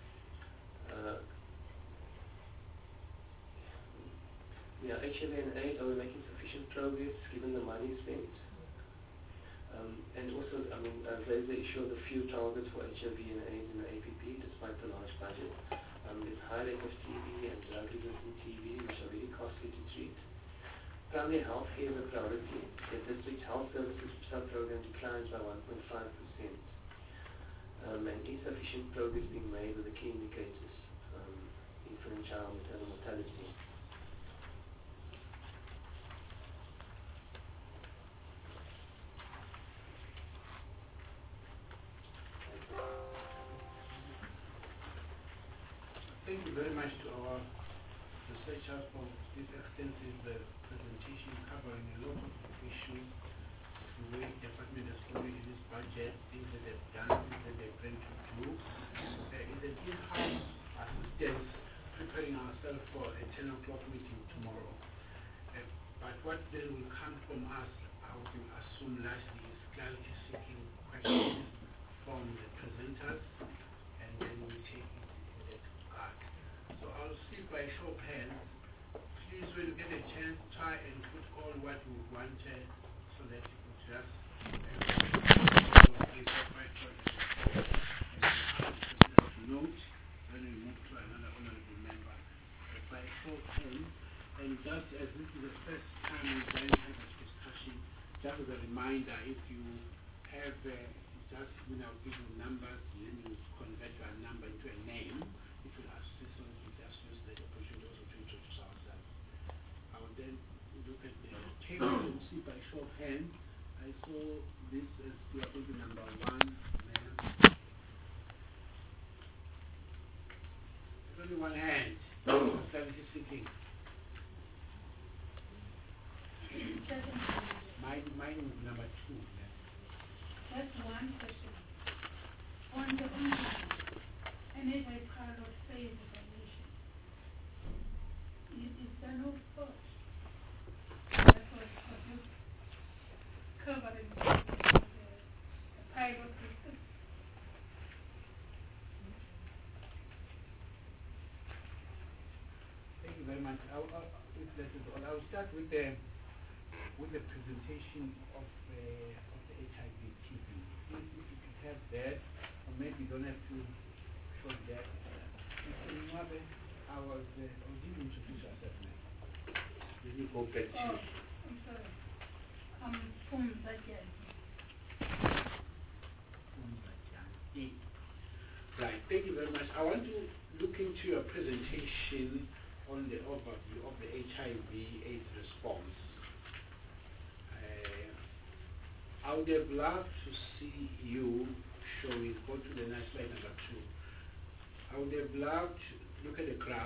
HIV and AIDS, are we making sufficient progress given the money spent? And also, I've raised the issue of the few targets for HIV and AIDS in the APP despite the large budget. There's high rate of TB and drug-resistant TB, which are very costly to treat. Primary health care is a priority. The district health services sub-program declines by 1.5%. And insufficient progress being made with the key indicators, infant child maternal mortality. Thank you very much to our researchers for this extensive presentation covering a lot of issues, the way the department has followed in its budget, things that they've done, things that they've kickoff meeting tomorrow. But what then will come from us, I would assume largely is clarity-seeking questions from the presenters, and then we take it in that regard. So I'll see by show of hands. Please, when you get a chance, try and put all what you wanted so that you could just note when we move to another honorable member. By show of hands, and just as this is the first time we're going to have a discussion, just as a reminder, if you have just, I'll give you numbers, then you convert your number into a name. It will assist us to just use the opportunity also to introduce ourselves. I will then look at the table and see by show of hands. I saw this as the number 1, ma'am. There's only one hand. Services seeking. Mine is number 2. That's one question. On the online, NHI pilot phase evaluation. Is there no thought that was covering the pilot system? Thank you very much. If that is all, I'll start with the presentation of the HIV TB. If you could have that, or maybe you don't have to show that. Mr. Nwabe, I was didn't introduce yourself now. Let me go back to you. I'm sorry. I'm from Zajan. Right, thank you very much. I want to look into your presentation on the overview of the HIV/AIDS response. I would have loved to see you showing, go to the next slide number 2. I would have loved to look at the graph.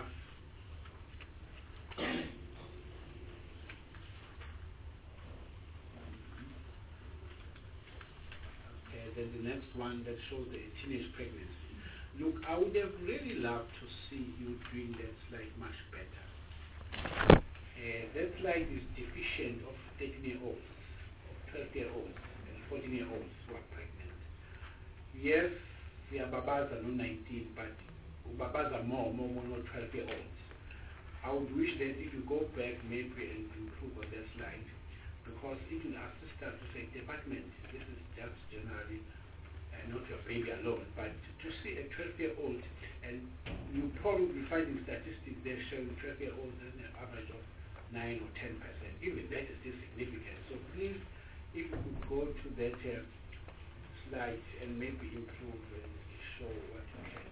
Okay, then the next one that shows the teenage pregnancy. Look, I would have really loved to see you doing that slide much better. That slide is deficient of 13-year-olds, 12-year-olds, and 14-year-olds who are pregnant. Yes, the babas are not 19, but babas are more 12-year-olds. I would wish that if you go back maybe and improve on that slide, because it will assist us to say, department, this is just generally not your baby alone, but to see a 12-year-old, and you probably find in statistics they're showing 12-year-olds as an average of 9 or 10%. Even that is still significant. So please, if you could go to that slide and maybe improve and show what you can.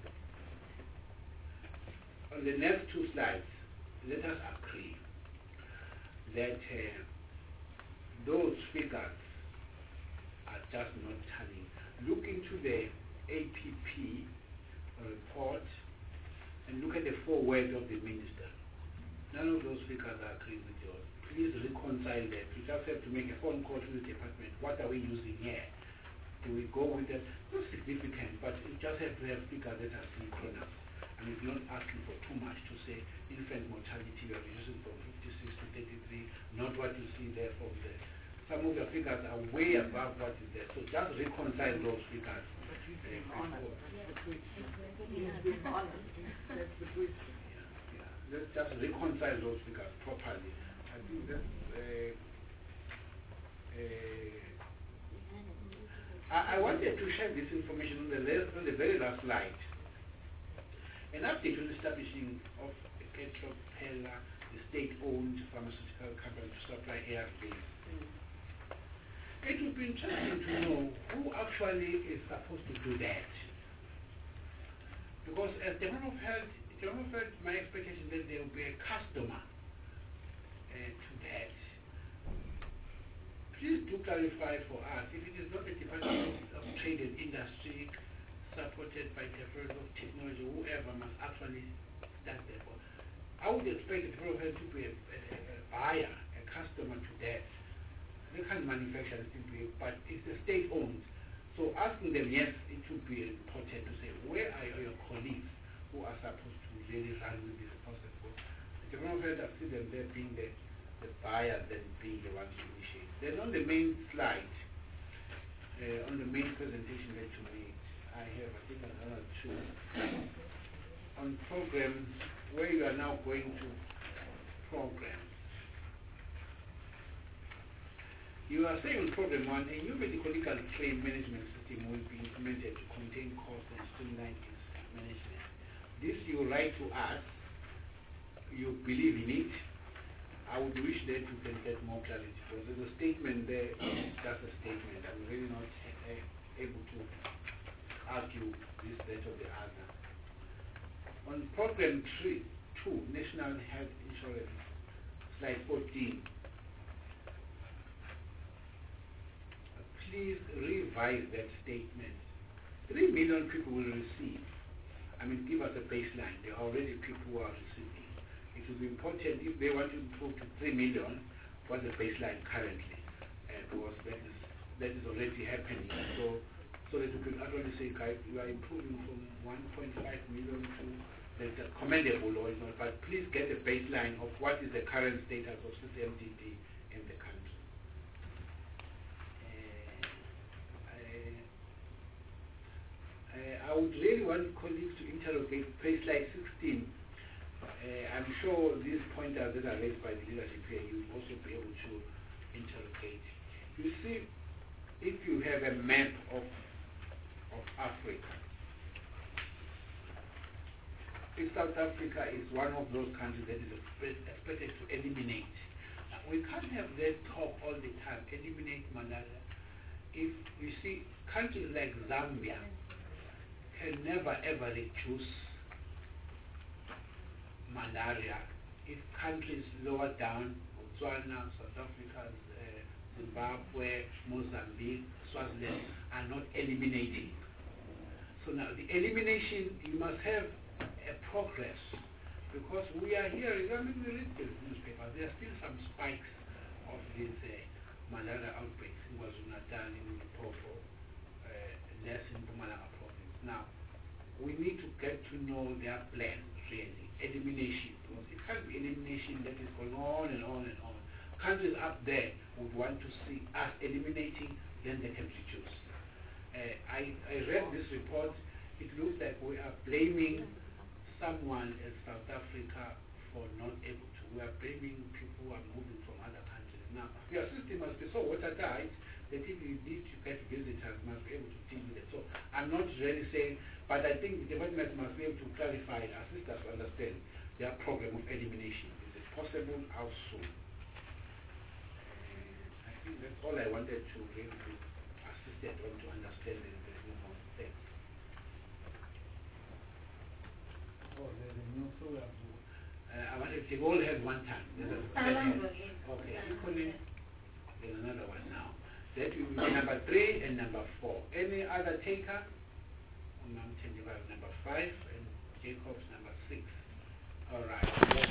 On the next 2 slides, let us agree that those figures are just not telling. Look into the APP report and look at the 4 words of the minister. None of those figures are agreed with yours. Please reconcile that. You just have to make a phone call to the department. What are we using here? Do we go with that? Not significant, but you just have to have figures that are synchronous. And it's not asking for too much to say infant mortality we are reducing from 56 to 33, not what you see there from there. Some of your figures are way above what is there. So just reconcile those figures. But he's being honest. That's the twist. He's being honest. That's the twist. Let's just reconcile those figures properly. I think that's I wanted to share this information on the very last slide. An update on the establishing of Petropella, the state-owned pharmaceutical company to supply ARVs. It would be interesting to know who actually is supposed to do that. Because as Department of Health, my expectation is that there will be a customer to that. Please do clarify for us if it is not the Department of Trade and Industry supported by the Department of Technology, whoever must actually start that. I would expect the Department of Health to be a buyer, a customer to that. They can't manufacture simply, but it's the state-owned. So asking them, yes, it would be important to say, where are your colleagues who are supposed to really run with this process? Because the Department of Health, I see them there being the buyer, then being the one to initiate. Then on the main slide, on the main presentation that you made, I have, I think, another two. On programs, where you are now going to programs. You are saying on program 1, a new medical legal claim management system will be implemented to contain costs and streamline its management. This you write to us, you believe in it. I would wish that you can get more clarity, because there's a statement there, just a statement. I'm really not able to argue this, that, or the other. On program 2, National Health Insurance, slide 14, please revise that statement. 3 million people will receive. I mean, give us a baseline. There are already people who are receiving. It will be important if they want to improve to 3 million, what's the baseline currently? Because that is already happening. So that you can actually say, guys, you are improving from 1.5 million to that's commendable or not, but please get a baseline of what is the current status of CCMDD in the country. I would really want colleagues to interrogate page like 16. I'm sure these pointers that are raised by the leadership here, you will also be able to interrogate. You see, if you have a map of Africa, if South Africa is one of those countries that is expected to eliminate, we can't have that talk all the time, eliminate malaria. If you see, countries like Zambia can never ever reduce malaria if countries lower down, Botswana, South Africa, Zimbabwe, Mozambique, Swaziland, are not eliminating. So now the elimination, you must have a progress, because we are here, I mean, we read the newspaper, there are still some spikes of these malaria outbreaks in KwaZulu-Natal, in Limpopo, less in Mpumalanga province. Now, we need to get to know their plan, really, elimination, because it can't be elimination that is going on and on and on. Countries up there would want to see us eliminating, then they can reduce. I read this report. It looks like we are blaming someone in South Africa for not able to. We are blaming people who are moving from other countries. Now, your system must be so watertight that if you need to get visitors, must be able to deal with it. So I'm not really saying, but I think the department must be able to clarify and assist us to understand their program of elimination. Is it possible? How soon? I think that's all I wanted to really assist them to understand and move on. Thanks. Oh, there's a new program. I wanted to all have one time. Okay, equally, there's another one now. That will be number 3 and number 4. Any other taker? Ma'am Tenjiva number 5 and Jacobs number 6. All right.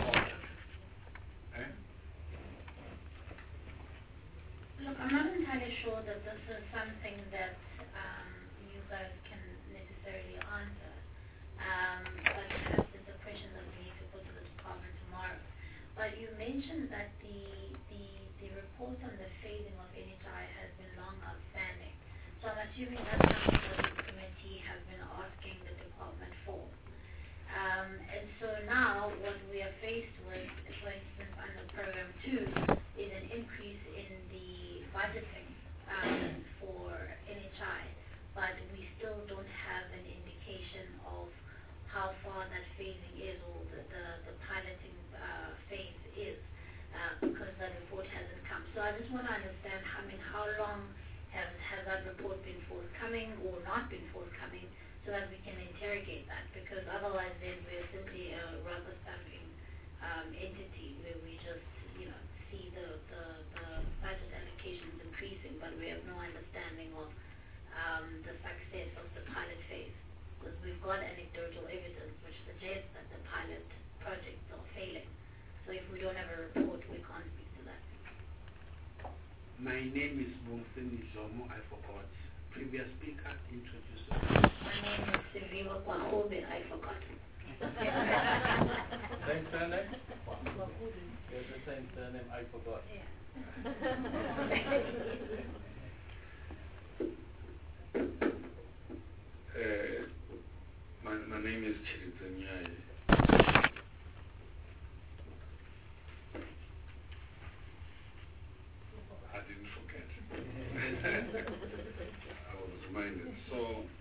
Look, I'm not entirely sure that this is something that you guys can necessarily answer. But perhaps it's a question that we need to put to the department tomorrow. But you mentioned that the report on the phasing of NHI has been long outstanding. So I'm assuming that's something that the committee has been asking the department for. And so now what we are faced with, for instance, under Program 2, is an increase in the budgeting for NHI, but we still don't have an indication of how far that phasing is, or the piloting phase is, because the report hasn't come. So I just want to understand, how long has that report been forthcoming or not been forthcoming, so that we can interrogate that, because otherwise then we're simply a rubber stamping entity where we just, see the budget allocations increasing, but we have no understanding of the success of the pilot phase, because we've got anecdotal evidence which suggests that the pilot projects are failing. So if we don't have a report, we can't speak to that. My name is Monsini Zomo. I forgot. Previous speaker, introduce. My name is Siviwa Kwahobe. I forgot. Same surname? There's the same surname, I forgot. My name is Chirizanyai. I didn't forget. I was reminded. So,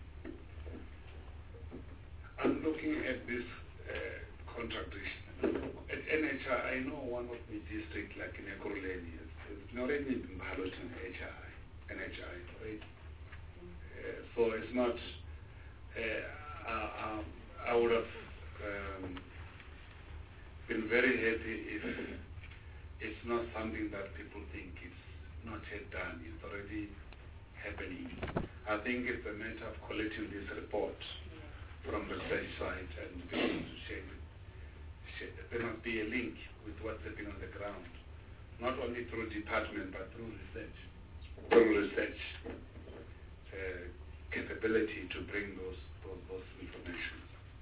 I'm looking at this contract. At NHI, I know one of the districts, like in Ekurhuleni, it's not even in Baloton NHI, right? So it's not, I would have been very happy if it's not something that people think is not yet done, it's already happening. I think it's a matter of collecting this report from the research side and being able to share it. There must be a link with what's happening on the ground, not only through department but through research capability to bring those information.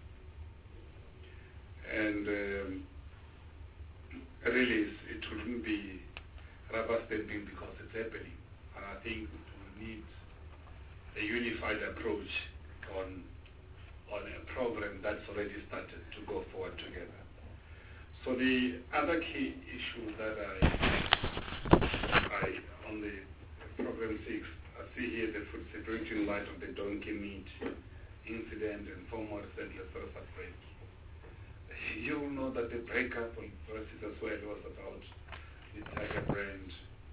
And really, it wouldn't be rubber stamping because it's happening. And I think we need a unified approach on a program that's already started to go forward together. So the other key issue that I on the program 6, I see here the food security in light of the donkey meat incident and former senseless outbreak. You know that the breakup on versus as well was about the Tiger brand.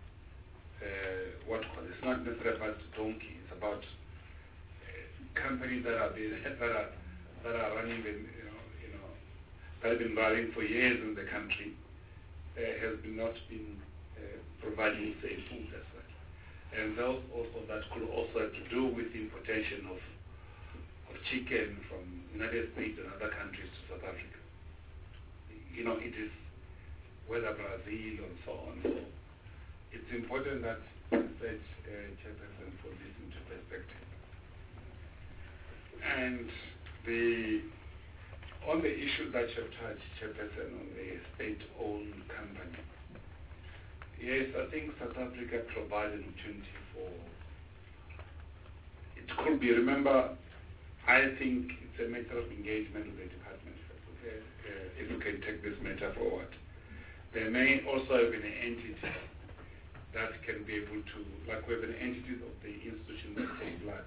It's not necessarily about donkey. It's about companies that are running the that have been running for years in the country, has not been providing safe food as well. And those also that could also have to do with importation of chicken from United States and other countries to South Africa. It is whether Brazil and so on. So it's important that research chairperson put this into perspective. And on the issue that you've touched, Chairperson, on the state-owned company, yes, I think South Africa provides an opportunity for, it could be, remember, I think it's a matter of engagement with the department, okay, if we can take this matter forward. There may also have been an entity that can be able to, like we have an entity of the institution that takes blood.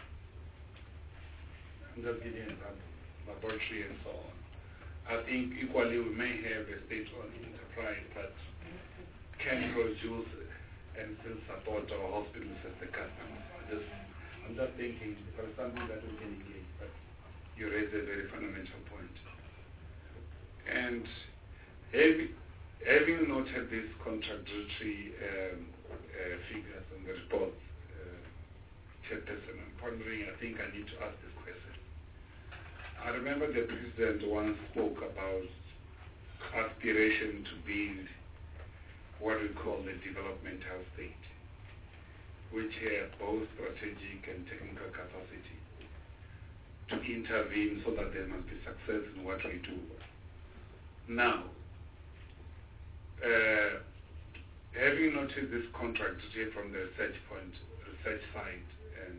I'm just giving an example. Laboratory and so on. I think equally we may have a state-owned enterprise that can produce and still support our hospitals as the customers. I'm just thinking for something that we can engage, but you raise a very fundamental point. And having noted these contradictory figures on the report, Chairperson, I'm pondering, I think I need to ask this question. I remember the President once spoke about aspiration to build what we call the developmental state, which have both strategic and technical capacity to intervene so that there must be success in what we do. Now, having noted this contract today from the research side, and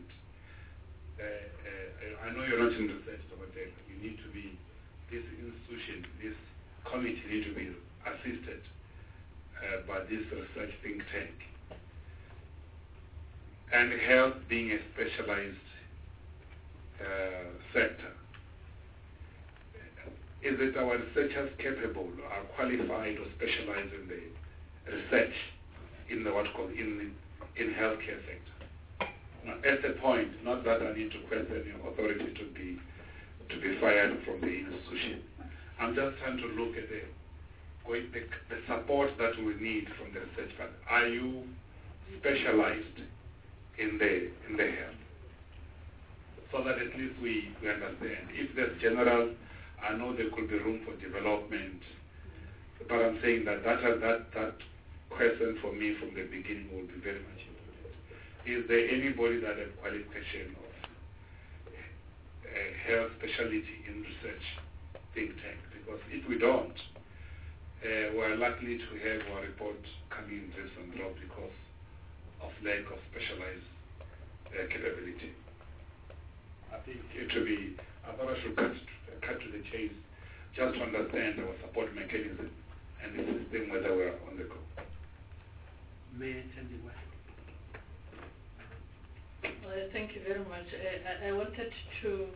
I know you're not in research, but you need to be, this institution, this committee need to be assisted by this research think tank. And health being a specialized sector, is it our researchers capable, are qualified or specialized in the research in the in healthcare sector? Now, at the point, not that I need to question your authority to be fired from the institution. I'm just trying to look at the support that we need from the research fund. Are you specialized in the health? So that at least we understand. If there's general, I know there could be room for development, but I'm saying that question for me from the beginning will be very much important. Is there anybody that has qualification of health specialty in research think tank, because if we don't, we're likely to have our report coming in dribs and drop because of lack of specialized capability. I think it will be, I thought I should cut to the chase, just to understand our support mechanism and the system, whether we're on the go. May I tell you what? Thank you very much. I wanted to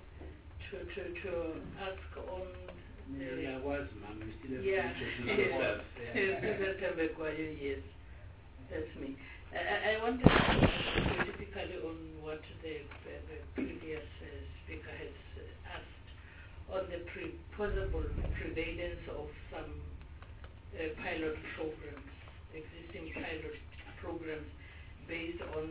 ask on. Yeah, I was, ma'am. You still have Yeah. to introduce yourself. Yes, that's me. I wanted to ask specifically on what the previous speaker has asked on the possible prevalence of some pilot programs, existing pilot programs based on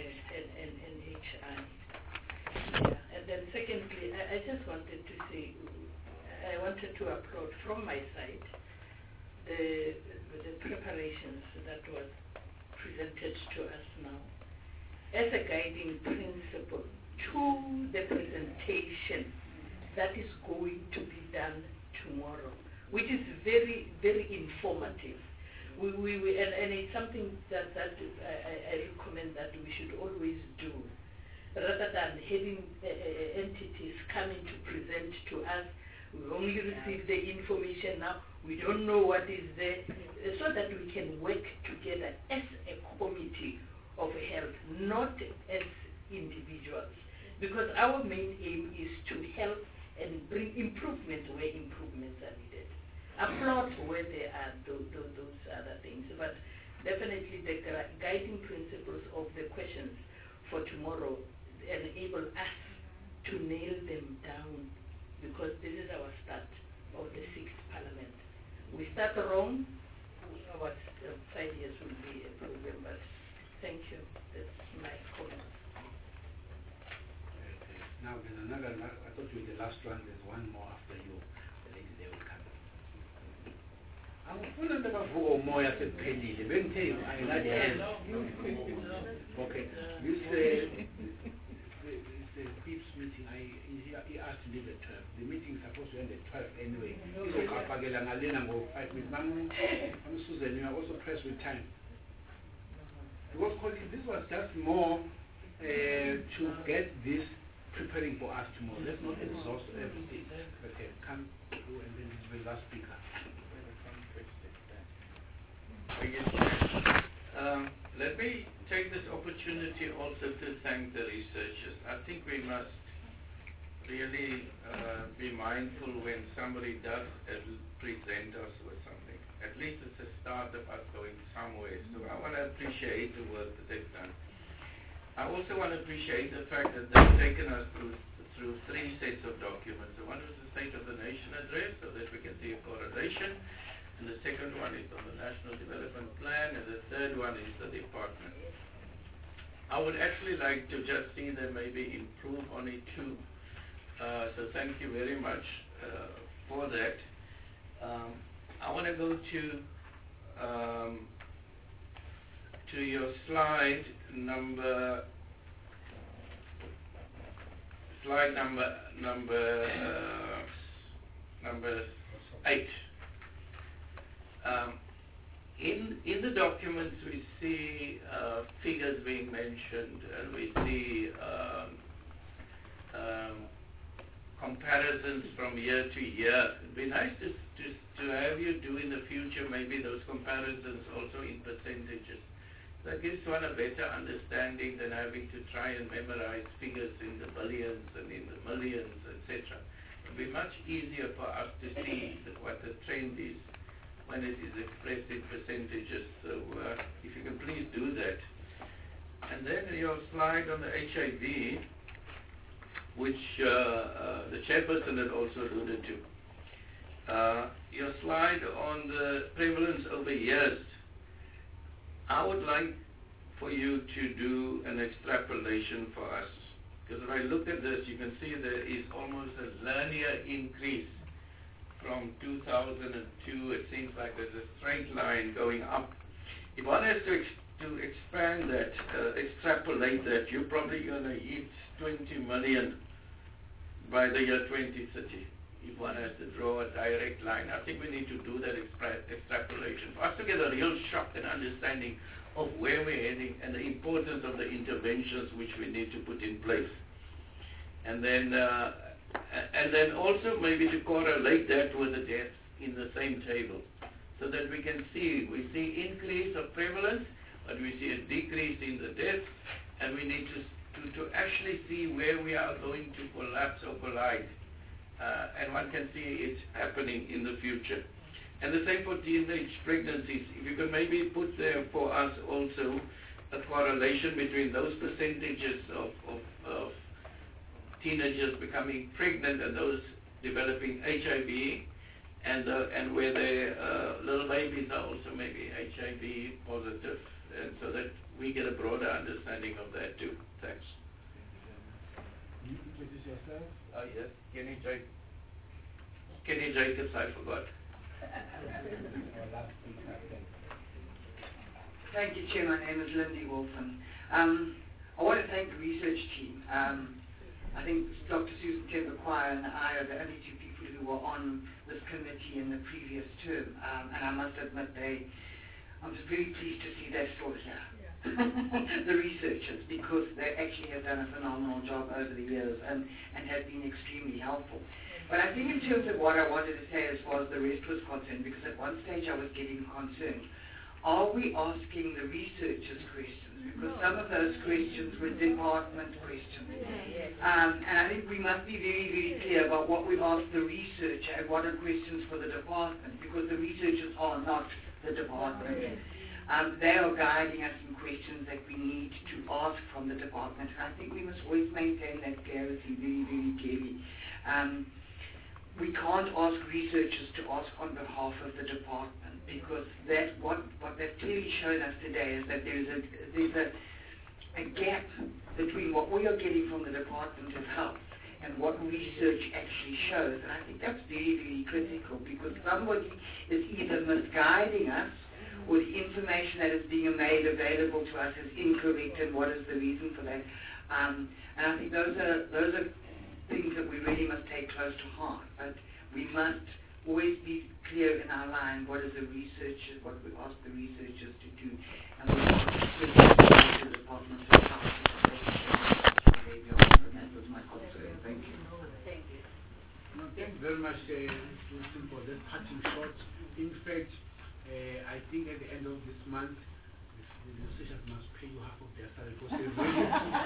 NHI. And then secondly, I just wanted to say, I wanted to applaud from my side the preparations that was presented to us now as a guiding principle to the presentation that is going to be done tomorrow, which is very, very informative. And it's something that I recommend that we should always do, rather than having entities coming to present to us. We only receive the information now. We don't know what is there, so that we can work together as a committee of health, not as individuals. Because our main aim is to help and bring improvement where improvements are needed. Applaud where there are those other things. But definitely the guiding principles of the questions for tomorrow enable us to nail them down, because this is our start of the 6th Parliament. We start wrong, our 5 years will be a problem, but thank you. That's my comment. Okay. Now there's another, I thought you were the last one, there's one more after you, the lady there will come. Angifuna ndabavuka umoya sekuphelile bengithe ayingadela. Okay. The PIPS meeting, he asked to leave at 12. The meeting is supposed to end at 12 anyway. Izokapakela ngalena ngo-5 minutes. I'm Susan, you are also pressed with time. Because this was just more to get this preparing for us tomorrow. Let's not exhaust everything. Okay, come through and then this is the last speaker. Let me take this opportunity also to thank the researchers. I think we must really be mindful when somebody does present us with something. At least it's a start of us going somewhere. So I want to appreciate the work that they've done. I also want to appreciate the fact that they've taken us through 3 sets of documents. The one was the State of the Nation address, so that we can see a correlation. And the second one is on the National Development Plan, and the third one is the department. I would actually like to just see them maybe improve on it too. So thank you very much for that. I want to go to your slide number 8. In the documents we see figures being mentioned, and we see comparisons from year to year. It'd be nice to have you do in the future maybe those comparisons also in percentages. That gives one a better understanding than having to try and memorize figures in the billions and in the millions, etc. It would be much easier for us to see what the trend is when it is expressed in percentages. So if you can please do that. And then your slide on the HIV, which the chairperson had also alluded to. Your slide on the prevalence over years, I would like for you to do an extrapolation for us. Because if I look at this, you can see there is almost a linear increase from 2002. It seems like there's a straight line going up. If one has to expand that, extrapolate that, you're probably going to hit 20 million by the year 2030. if one has to draw a direct line. I think we need to do that extrapolation for us to get a real shock and understanding of where we're heading and the importance of the interventions which we need to put in place. And then also maybe to correlate that with the deaths in the same table, so that we can see, we see increase of prevalence, but we see a decrease in the deaths, and we need to actually see where we are going to collapse or collide. And one can see it happening in the future. And the same for teenage pregnancies. If you can maybe put there for us also a correlation between those percentages of teenagers becoming pregnant and those developing HIV, and where their little babies are also maybe HIV positive, and so that we get a broader understanding of that too. Thanks. You introduce yourself? Yes, Kenny Jacobs, I forgot. Thank you, Chair. My name is Lindy Wolfen. I want to thank the research team. I think Dr. Susan Temba-Kwai and I are the only two people who were on this committee in the previous term, and I must admit I'm very pleased to see they're still here. The researchers, because they actually have done a phenomenal job over the years and have been extremely helpful. But I think in terms of what I wanted to say as far as the rest was concerned, because at one stage I was getting concerned, are we asking the researchers questions? Because some of those questions were department questions. And I think we must be very, very clear about what we ask the researcher and what are questions for the department, because the researchers are not the department. They are guiding us in questions that we need to ask from the department. And I think we must always maintain that clarity very, very clearly. We can't ask researchers to ask on behalf of the department, because what they've clearly shown us today is that there's a gap between what we are getting from the Department of Health and what research actually shows. And I think that's very, very critical, because somebody is either misguiding us or the information that is being made available to us is incorrect, and what is the reason for that. And I think those are things that we really must take close to heart. But we must always be clear in our line what is the researchers, what we ask the researchers to do, and we ask the Department of Health to behavior. And that was my concern. Thank you. Thank you. No, thank you very much, Susan, for that parting shot. In fact, I think at the end of this month, the researchers must pay you half of their salary, because they really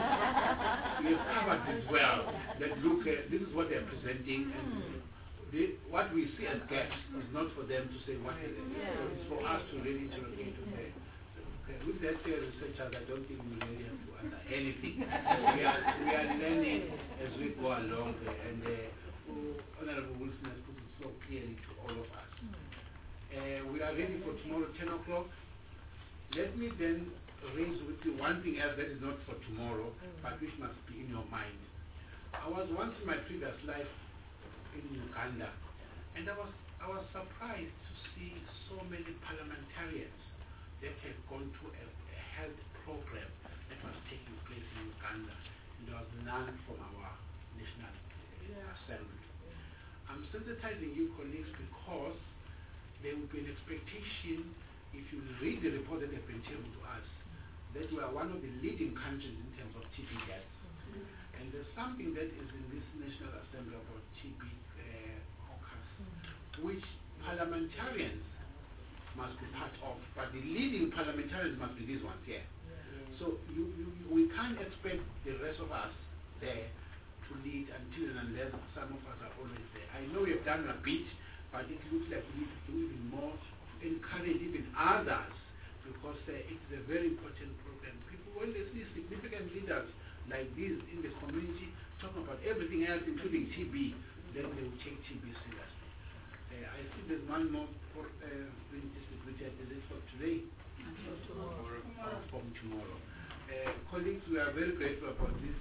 we have covered it well. That look, this is what they are presenting, and what we see as gaps is not for them to say what it is. So it's for us to really look into that. Okay, with that, researchers, I don't think we really have to answer anything. we are learning as we go along, and Honorable Wilson has put it so clearly to all of us. We are ready for tomorrow, 10 o'clock. Let me then raise with you one thing else that is not for tomorrow, but which must be in your mind. I was once in my previous life in Uganda, and I was surprised to see so many parliamentarians that had gone to a health program that was taking place in Uganda, and there was none from our National Assembly. I'm sensitizing you, colleagues, because there will be an expectation, if you read the report that has been tabled to us, that we are one of the leading countries in terms of TB deaths. And there's something that is in this National Assembly about TB caucus, which parliamentarians must be part of, but the leading parliamentarians must be these ones here. So we can't expect the rest of us there to lead until and unless some of us are always there. I know we have done a bit, but it looks like we need to do even more to encourage even others, because it's a very important program. People, when they see significant leaders like this in the community talking about everything else, including TB, then they will take TB seriously. I see there's one more distributed. Is it for today? From tomorrow. Colleagues, we are very grateful about this.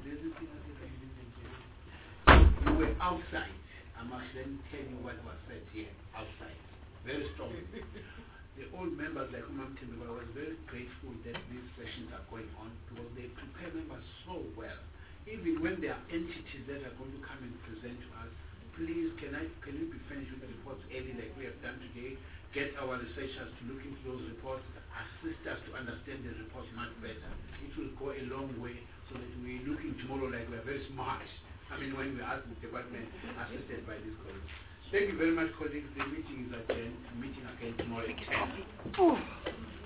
You were outside. I must then tell you what was said here outside. Very strongly. The old members like Umam Timber, I was very grateful that these sessions are going on, because they prepare members so well. Even when there are entities that are going to come and present to us, please can we be finished with the reports early like we have done today? Get our researchers to look into those reports, assist us to understand the reports much better. It will go a long way so that we're looking tomorrow like we're very smart. I mean, when we ask the department, assisted by this colleague. Thank you very much, colleagues. The meeting is adjourned. Meeting again tomorrow at 10.